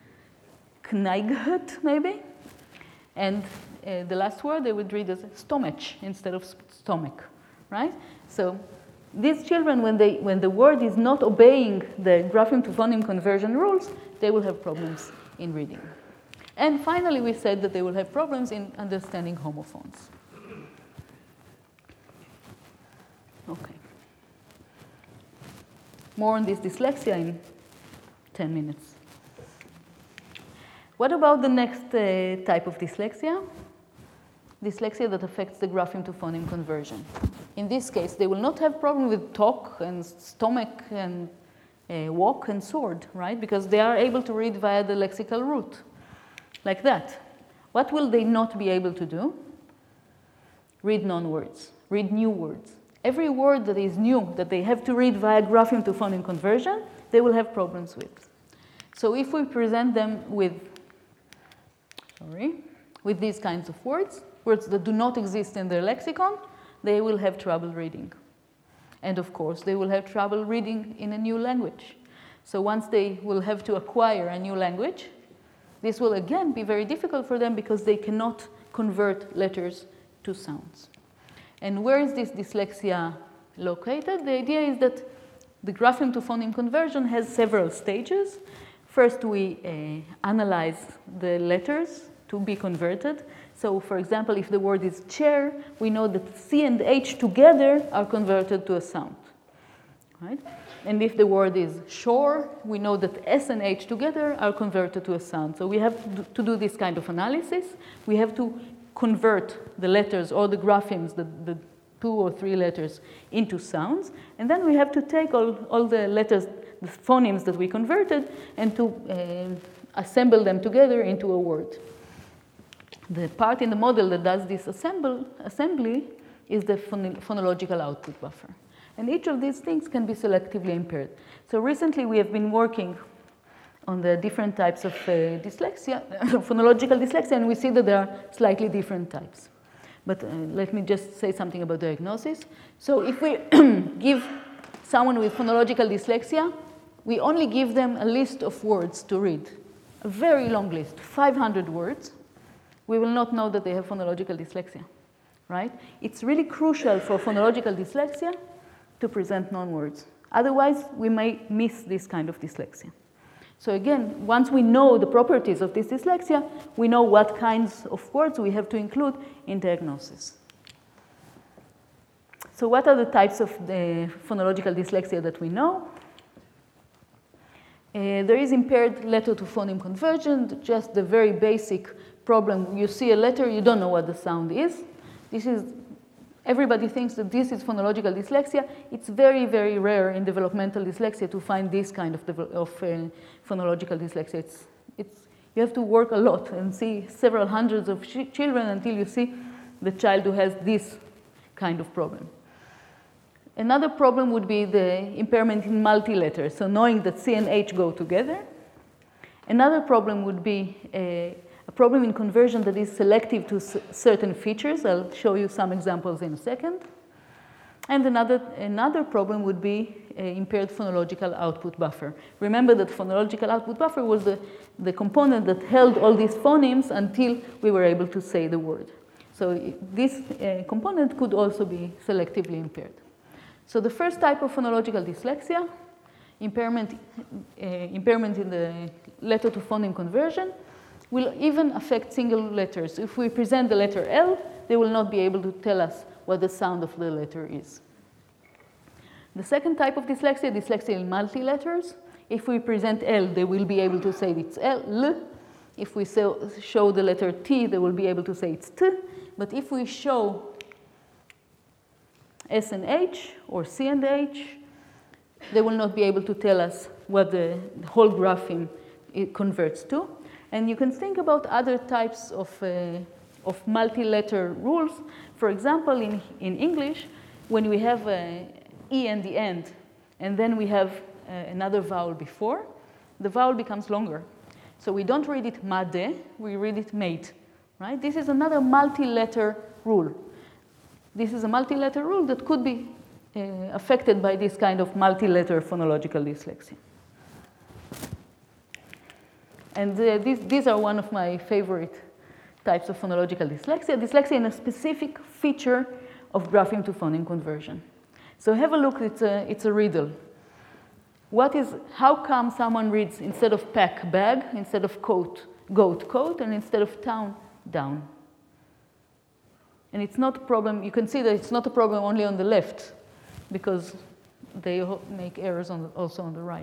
S2: Kneighet, maybe? And uh, the last word they would read as stomach instead of stomach, right? So these children, when, they, when the word is not obeying the grapheme to phoneme conversion rules, they will have problems in reading. And finally, we said that they will have problems in understanding homophones. Okay. More on this dyslexia in ten minutes. What about the next uh, type of dyslexia? Dyslexia that affects the grapheme to phoneme conversion. In this case, they will not have problem with talk and stomach and uh, walk and sword, right? Because they are able to read via the lexical route, like that. What will they not be able to do? Read non-words, read new words. Every word that is new, that they have to read via grapheme to phoneme conversion, they will have problems with. So if we present them with, sorry, with these kinds of words, words that do not exist in their lexicon, they will have trouble reading. And of course, they will have trouble reading in a new language. So once they will have to acquire a new language, this will again be very difficult for them because they cannot convert letters to sounds. And where is this dyslexia located? The idea is that the grapheme to phoneme conversion has several stages. First, we uh, analyze the letters to be converted. So, for example, if the word is chair, we know that C and H together are converted to a sound, right? And if the word is shore, we know that S and H together are converted to a sound. So we have to do, to do this kind of analysis. We have to convert the letters or the graphemes, the, the two or three letters, into sounds. And then we have to take all, all the letters, the phonemes that we converted, and to uh, assemble them together into a word. the part in the model that does this assemble, assembly is the phon phonological output buffer. And each of these things can be selectively impaired. So recently we have been working on the different types of uh, dyslexia, phonological dyslexia, and we see that there are slightly different types. But uh, let me just say something about diagnosis. So if we give someone with phonological dyslexia, we only give them a list of words to read, a very long list, five hundred words. We will not know that they have phonological dyslexia, right? It's really crucial for phonological dyslexia to present non-words. Otherwise, we may miss this kind of dyslexia. So again, once we know the properties of this dyslexia, we know what kinds of words we have to include in diagnosis. So what are the types of the phonological dyslexia that we know? Uh, there is impaired letter-to-phoneme conversion, just the very basic problem. You see a letter, you don't know what the sound is. This is, everybody thinks that this is phonological dyslexia. It's very, very rare in developmental dyslexia to find this kind of, of uh, phonological dyslexia. It's, it's, you have to work a lot and see several hundreds of ch children until you see the child who has this kind of problem. Another problem would be the impairment in multi-letters, so knowing that C and H go together. Another problem would be a, a problem in conversion that is selective to certain features. I'll show you some examples in a second. And another, another problem would be a impaired phonological output buffer. Remember that phonological output buffer was the, the component that held all these phonemes until we were able to say the word. So this uh, component could also be selectively impaired. So the first type of phonological dyslexia, impairment, uh, impairment in the letter-to-phoneme conversion, will even affect single letters. If we present the letter L, they will not be able to tell us what the sound of the letter is. The second type of dyslexia, dyslexia in multi-letters. If we present L, they will be able to say it's L. L. If we show the letter T, they will be able to say it's T. But if we show S and H or C and H, they will not be able to tell us what the whole grapheme it converts to. And you can think about other types of, uh, of multi-letter rules. For example, in, in English, when we have an E in the end, and then we have uh, another vowel before, the vowel becomes longer. So we don't read it made, we read it made, right? This is another multi-letter rule. This is a multi-letter rule that could be uh, affected by this kind of multi-letter phonological dyslexia. And uh, these, these are one of my favorite types of phonological dyslexia. Dyslexia in a specific feature of grapheme to phoneme conversion. So have a look, it's a, it's a riddle. What is, how come someone reads instead of pack, bag, instead of coat, goat, coat, and instead of town, down? And it's not a problem, you can see that it's not a problem only on the left, because they make errors on the, also on the right.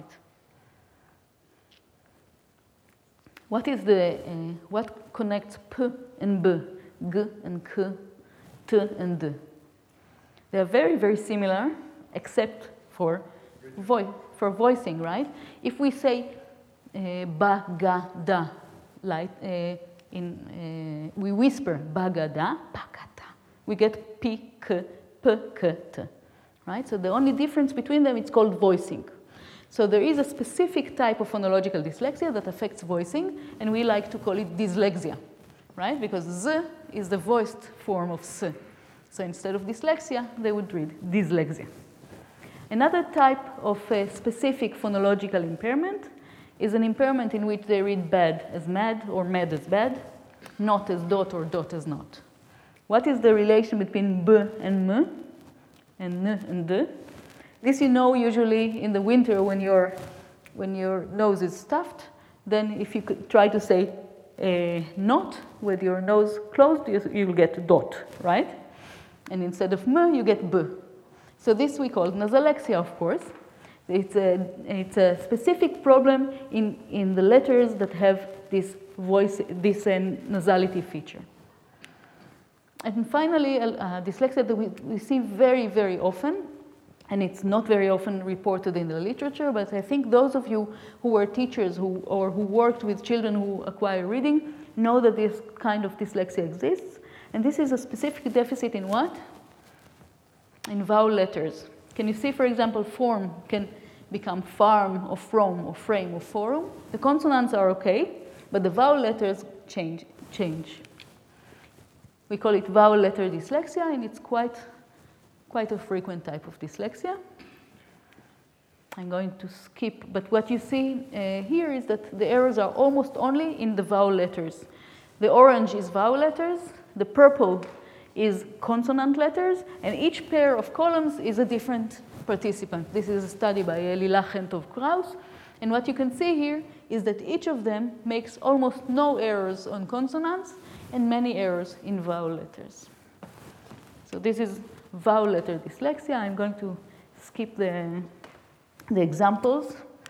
S2: What is the, uh, what connects P and B, G and K, T and D? They are very, very similar, except for, vo for voicing, right? If we say uh, ba, ga, da, like, uh, in, uh, we whisper ba, ga, da, pa, ga, da. We get P, K, P, K, T, right? So the only difference between them is called voicing. So there is a specific type of phonological dyslexia that affects voicing, and we like to call it dyslexia, right? Because Z is the voiced form of S. So instead of dyslexia, they would read dyslexia. Another type of uh, specific phonological impairment is an impairment in which they read bad as mad or mad as bad, not as dot or dot as not. What is the relation between B and M and N and D? This you know usually in the winter when, your when your nose is stuffed. Then if you could try to say uh, not with your nose closed, you, you'll get dot, right? And instead of M, you get B. So this we call nasalexia, of course. It's a, it's a specific problem in, in the letters that have this voice, this uh, nasality feature. And finally, uh, dyslexia that we, we see very, very often, and it's not very often reported in the literature, but I think those of you who were teachers who, or who worked with children who acquire reading know that this kind of dyslexia exists. And this is a specific deficit in what? In vowel letters. Can you see, for example, form can become farm or from or frame or forum? The consonants are okay, but the vowel letters change. change. We call it vowel letter dyslexia, and it's quite, quite a frequent type of dyslexia. I'm going to skip, but what you see uh, here is that the errors are almost only in the vowel letters. The orange is vowel letters, the purple is consonant letters, and each pair of columns is a different participant. This is a study by Lilach and Tov Kraus, and what you can see here is that each of them makes almost no errors on consonants and many errors in vowel letters. So this is vowel letter dyslexia. I'm going to skip the the examples.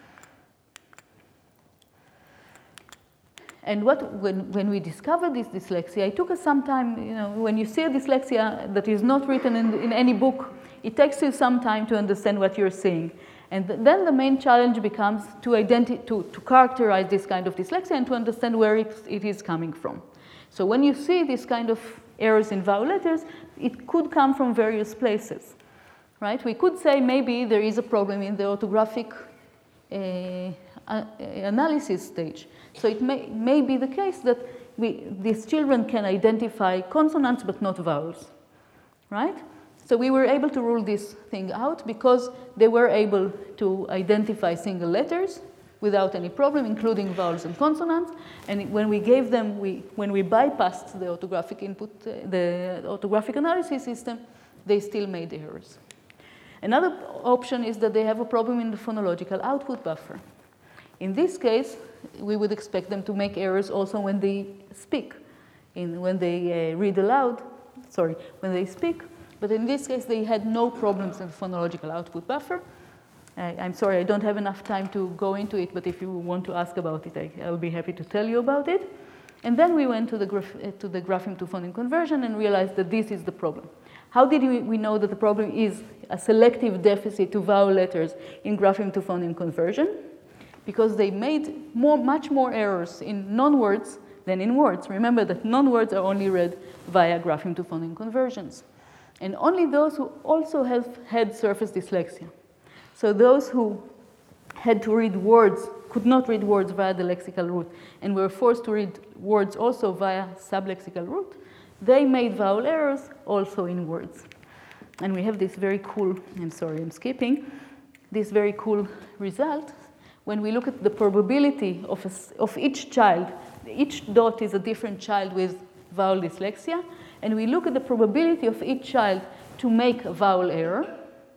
S2: And what, when, when we discovered this dyslexia, it took us some time, you know, when you see a dyslexia that is not written in, in any book, it takes you some time to understand what you're seeing. And th then the main challenge becomes to, identi to, to characterize this kind of dyslexia and to understand where it, it is coming from. So when you see this kind of errors in vowel letters, it could come from various places. Right? We could say maybe there is a problem in the orthographic uh, uh, analysis stage. So it may, may be the case that we, these children can identify consonants but not vowels. Right? So we were able to rule this thing out because they were able to identify single letters without any problem, including vowels and consonants. And when we gave them, we, when we bypassed the orthographic input, uh, the orthographic analysis system, they still made errors. Another option is that they have a problem in the phonological output buffer. In this case, we would expect them to make errors also when they speak, in, when they uh, read aloud, sorry, when they speak. But in this case, they had no problems in the phonological output buffer. Uh, I'm sorry, I don't have enough time to go into it, but if you want to ask about it, I, I'll be happy to tell you about it. And then we went to the, graph, uh, to the grapheme to phoneme conversion and realized that this is the problem. How did we, we know that the problem is a selective deficit to vowel letters in grapheme to phoneme conversion? Because they made more, much more errors in non-words than in words. Remember that non-words are only read via grapheme to phoneme conversions. And only those who also have had surface dyslexia. So those who had to read words, could not read words via the lexical route, and were forced to read words also via sublexical route, they made vowel errors also in words. And we have this very cool, I'm sorry, I'm skipping, this very cool result. When we look at the probability of, a, of each child, each dot is a different child with vowel dyslexia, and we look at the probability of each child to make a vowel error,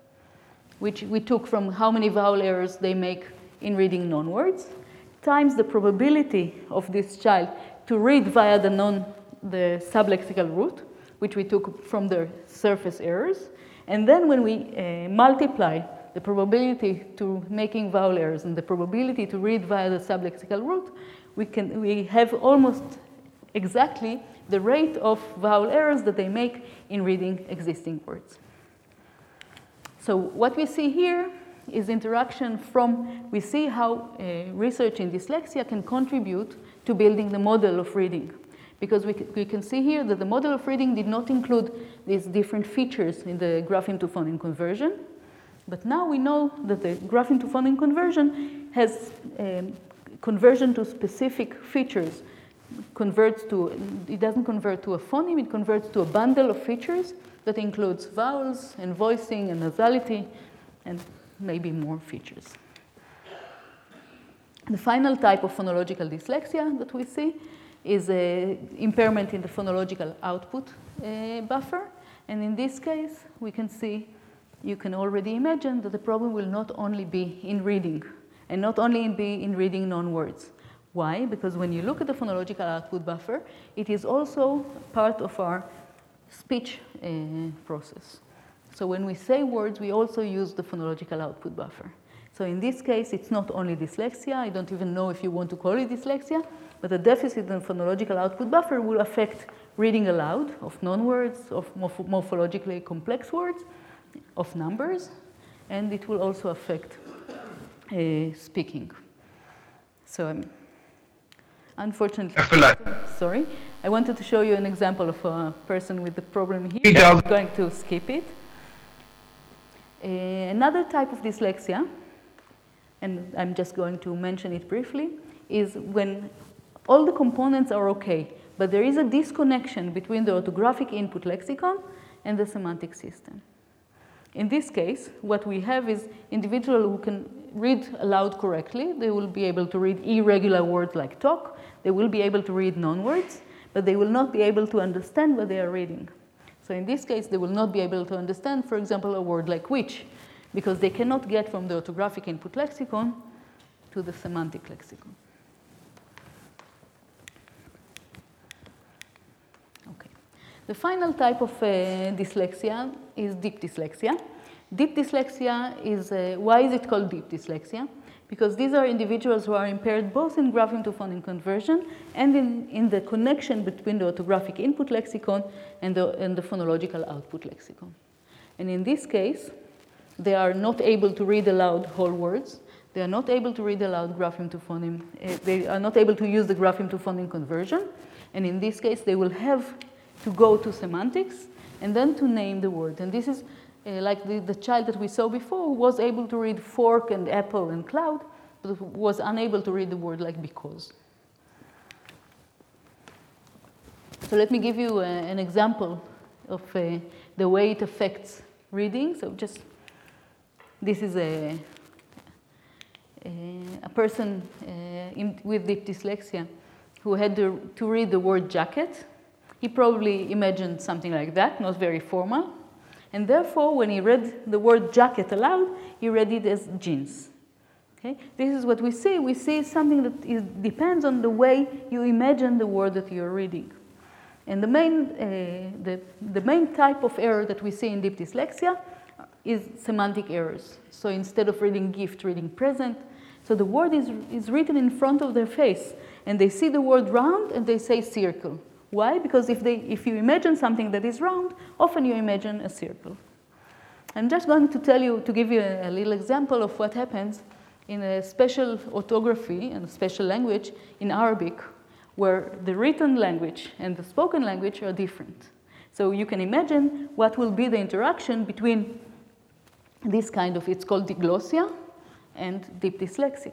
S2: which we took from how many vowel errors they make in reading non-words, times the probability of this child to read via the non the sublexical route, which we took from their surface errors. And then when we uh, multiply the probability to making vowel errors and the probability to read via the sublexical route, we, can, we have almost exactly the rate of vowel errors that they make in reading existing words. So what we see here is interaction from, we see how uh, research in dyslexia can contribute to building the model of reading. Because we, we can see here that the model of reading did not include these different features in the grapheme to phoneme conversion. But now we know that the grapheme to phoneme conversion has um, conversion to specific features. Converts to, it doesn't convert to a phoneme, it converts to a bundle of features that includes vowels and voicing and nasality and maybe more features. The final type of phonological dyslexia that we see is a impairment in the phonological output uh, buffer. And in this case, we can see, you can already imagine that the problem will not only be in reading, and not only be in reading non-words. Why? Because when you look at the phonological output buffer, it is also part of our speech uh, process. So when we say words, we also use the phonological output buffer. So in this case, it's not only dyslexia. I don't even know if you want to call it dyslexia, but a deficit in phonological output buffer will affect reading aloud of non-words, of morph morphologically complex words, of numbers, and it will also affect uh, speaking. So I'm, unfortunately, sorry, I wanted to show you an example of a person with the problem here. I'm going to skip it. Uh, another type of dyslexia, and I'm just going to mention it briefly, is when all the components are okay, but there is a disconnection between the orthographic input lexicon and the semantic system. In this case, what we have is individuals who can read aloud correctly. They will be able to read irregular words like talk. They will be able to read non-words, but they will not be able to understand what they are reading. So in this case, they will not be able to understand, for example, a word like which, because they cannot get from the orthographic input lexicon to the semantic lexicon. Okay. The final type of uh, dyslexia is deep dyslexia. Deep dyslexia is, uh, why is it called deep dyslexia? Because these are individuals who are impaired both in grapheme to phoneme conversion and in, in the connection between the orthographic input lexicon and the, and the phonological output lexicon. And in this case, they are not able to read aloud whole words. They are not able to read aloud grapheme to phoneme. Uh, they are not able to use the grapheme to phoneme conversion. And in this case, they will have to go to semantics and then to name the word. And this is Uh, like the, the child that we saw before, who was able to read fork and apple and cloud, but was unable to read the word like because. So let me give you uh, an example of uh, the way it affects reading. So just, this is a, a, a person uh, in, with deep dyslexia who had to, to read the word jacket. He probably imagined something like that, not very formal. And therefore, when he read the word jacket aloud, he read it as jeans. Okay? This is what we see. We see something that is, depends on the way you imagine the word that you're reading. And the main, uh, the, the main type of error that we see in deep dyslexia is semantic errors. So instead of reading gift, reading present. So the word is, is written in front of their face. And they see the word round and they say circle. Why? Because if, they, if you imagine something that is round, often you imagine a circle. I'm just going to tell you, to give you a, a little example of what happens in a special orthography and a special language in Arabic, where the written language and the spoken language are different. So you can imagine what will be the interaction between this kind of, it's called diglossia, and deep dyslexia.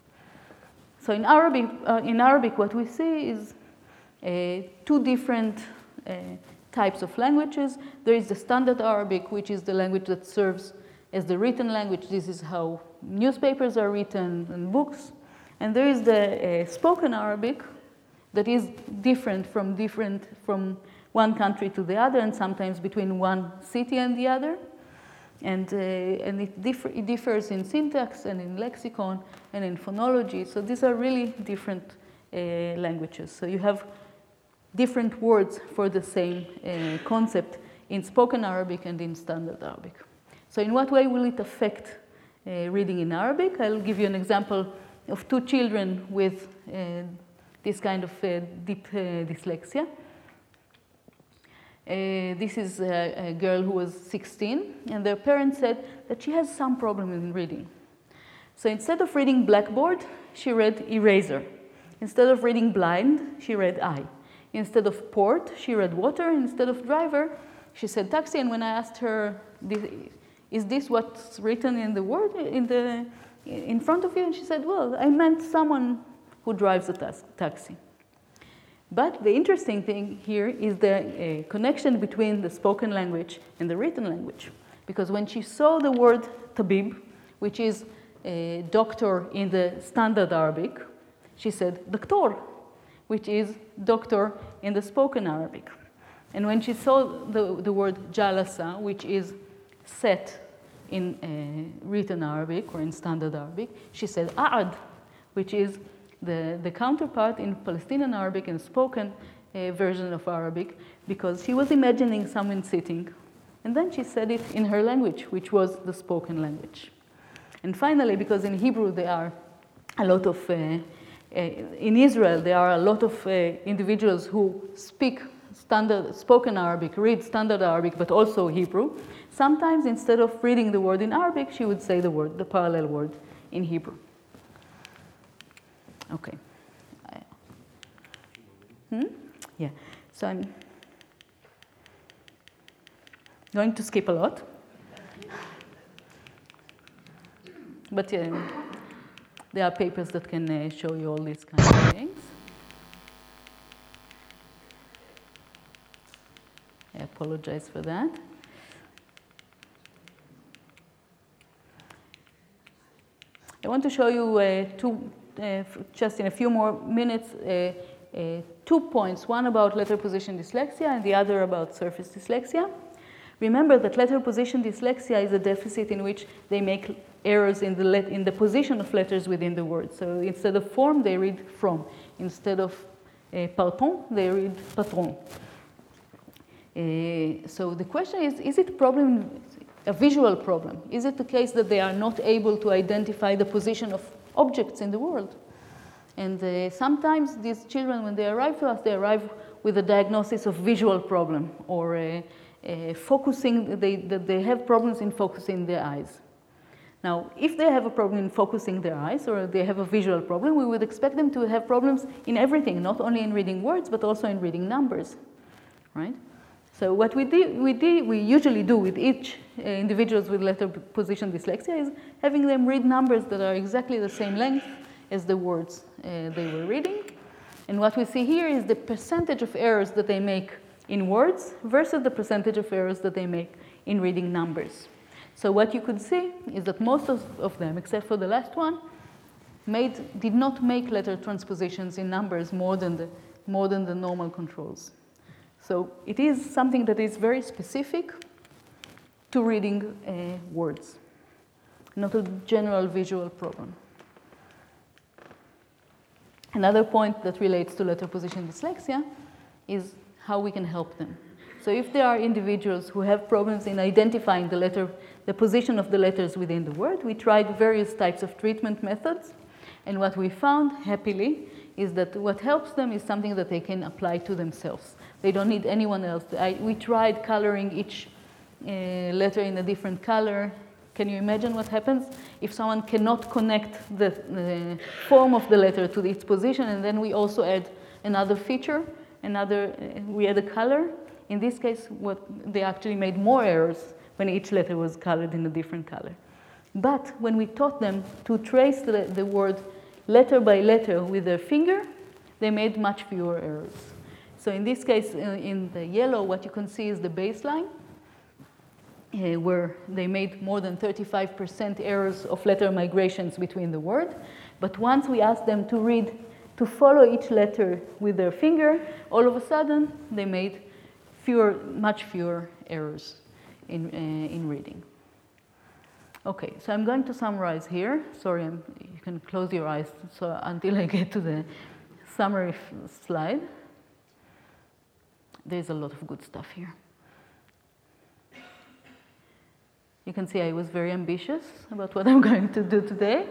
S2: So in Arabic, uh, in Arabic what we see is Uh, two different uh, types of languages. There is the standard Arabic, which is the language that serves as the written language. This is how newspapers are written and books. And there is the uh, spoken Arabic that is different from different from one country to the other, and sometimes between one city and the other. And, uh, and it, differ, it differs in syntax and in lexicon and in phonology. So these are really different uh, languages. So you have different words for the same uh, concept in spoken Arabic and in standard Arabic. So in what way will it affect uh, reading in Arabic? I'll give you an example of two children with uh, this kind of uh, deep uh, dyslexia. Uh, this is a, a girl who was sixteen, and their parents said that she has some problem in reading. So instead of reading blackboard, she read eraser. Instead of reading blind, she read eye. Instead of port, she read water. Instead of driver, she said taxi. And when I asked her, is this what's written in the word in, the, in front of you? And she said, well, I meant someone who drives a taxi. But the interesting thing here is the uh, connection between the spoken language and the written language. Because when she saw the word tabib, which is a doctor in the standard Arabic, she said doctor, which is doctor in the spoken Arabic. And when she saw the, the word jalasa, which is set in uh, written Arabic or in standard Arabic, she said a'ad, which is the, the counterpart in Palestinian Arabic and spoken uh, version of Arabic, because she was imagining someone sitting. And then she said it in her language, which was the spoken language. And finally, because in Hebrew there are a lot of uh, Uh, in Israel, there are a lot of uh, individuals who speak standard spoken Arabic, read standard Arabic, but also Hebrew. Sometimes, instead of reading the word in Arabic, she would say the word, the parallel word in Hebrew. Okay. Hmm? Yeah, so I'm going to skip a lot. But uh, there are papers that can uh, show you all these kinds of things. I apologize for that. I want to show you uh, two, uh, just in a few more minutes, uh, uh, two points. One about letter position dyslexia and the other about surface dyslexia. Remember that letter position dyslexia is a deficit in which they make errors in the, let in the position of letters within the word. So instead of form, they read from. Instead of uh, pardon, they read patron. Uh, so the question is, is it a problem, a visual problem? Is it the case that they are not able to identify the position of objects in the world? And uh, sometimes these children, when they arrive to us, they arrive with a diagnosis of visual problem or uh, uh, focusing, they, that they have problems in focusing their eyes. Now, if they have a problem in focusing their eyes or they have a visual problem, we would expect them to have problems in everything, not only in reading words, but also in reading numbers, right? So what we, do, we, do, we usually do with each uh, individuals with letter position dyslexia is having them read numbers that are exactly the same length as the words uh, they were reading. And what we see here is the percentage of errors that they make in words versus the percentage of errors that they make in reading numbers. So what you could see is that most of, of them, except for the last one, made, did not make letter transpositions in numbers more than the, more than the normal controls. So it is something that is very specific to reading uh, words, not a general visual problem. Another point that relates to letter position dyslexia is how we can help them. So if there are individuals who have problems in identifying the letter, the position of the letters within the word, we tried various types of treatment methods. And what we found, happily, is that what helps them is something that they can apply to themselves. They don't need anyone else. I, we tried coloring each uh, letter in a different color. Can you imagine what happens if someone cannot connect the, the form of the letter to its position, and then we also add another feature, another, uh, we add a color? In this case, what, they actually made more errors when each letter was colored in a different color. But when we taught them to trace the, the word letter by letter with their finger, they made much fewer errors. So in this case, in the yellow, what you can see is the baseline, uh, where they made more than thirty-five percent errors of letter migrations between the word. But once we asked them to read, to follow each letter with their finger, all of a sudden, they made fewer, much fewer errors in, uh, in reading. Okay, so I'm going to summarize here. Sorry, I'm, you can close your eyes so until I get to the summary slide. There's a lot of good stuff here. You can see I was very ambitious about what I'm going to do today.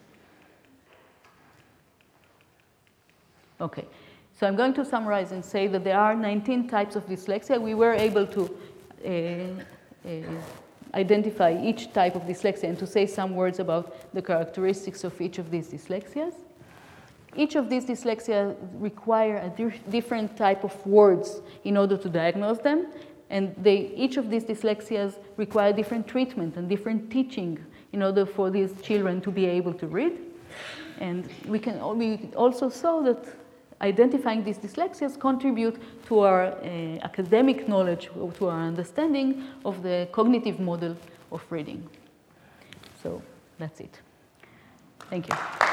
S2: Okay, so I'm going to summarize and say that there are nineteen types of dyslexia. We were able to uh, uh, identify each type of dyslexia and to say some words about the characteristics of each of these dyslexias. Each of these dyslexia require a di different type of words in order to diagnose them, and they, each of these dyslexias require different treatment and different teaching in order for these children to be able to read. And we can we also saw that identifying these dyslexias contribute to our uh, academic knowledge, to our understanding of the cognitive model of reading. So that's it. Thank you.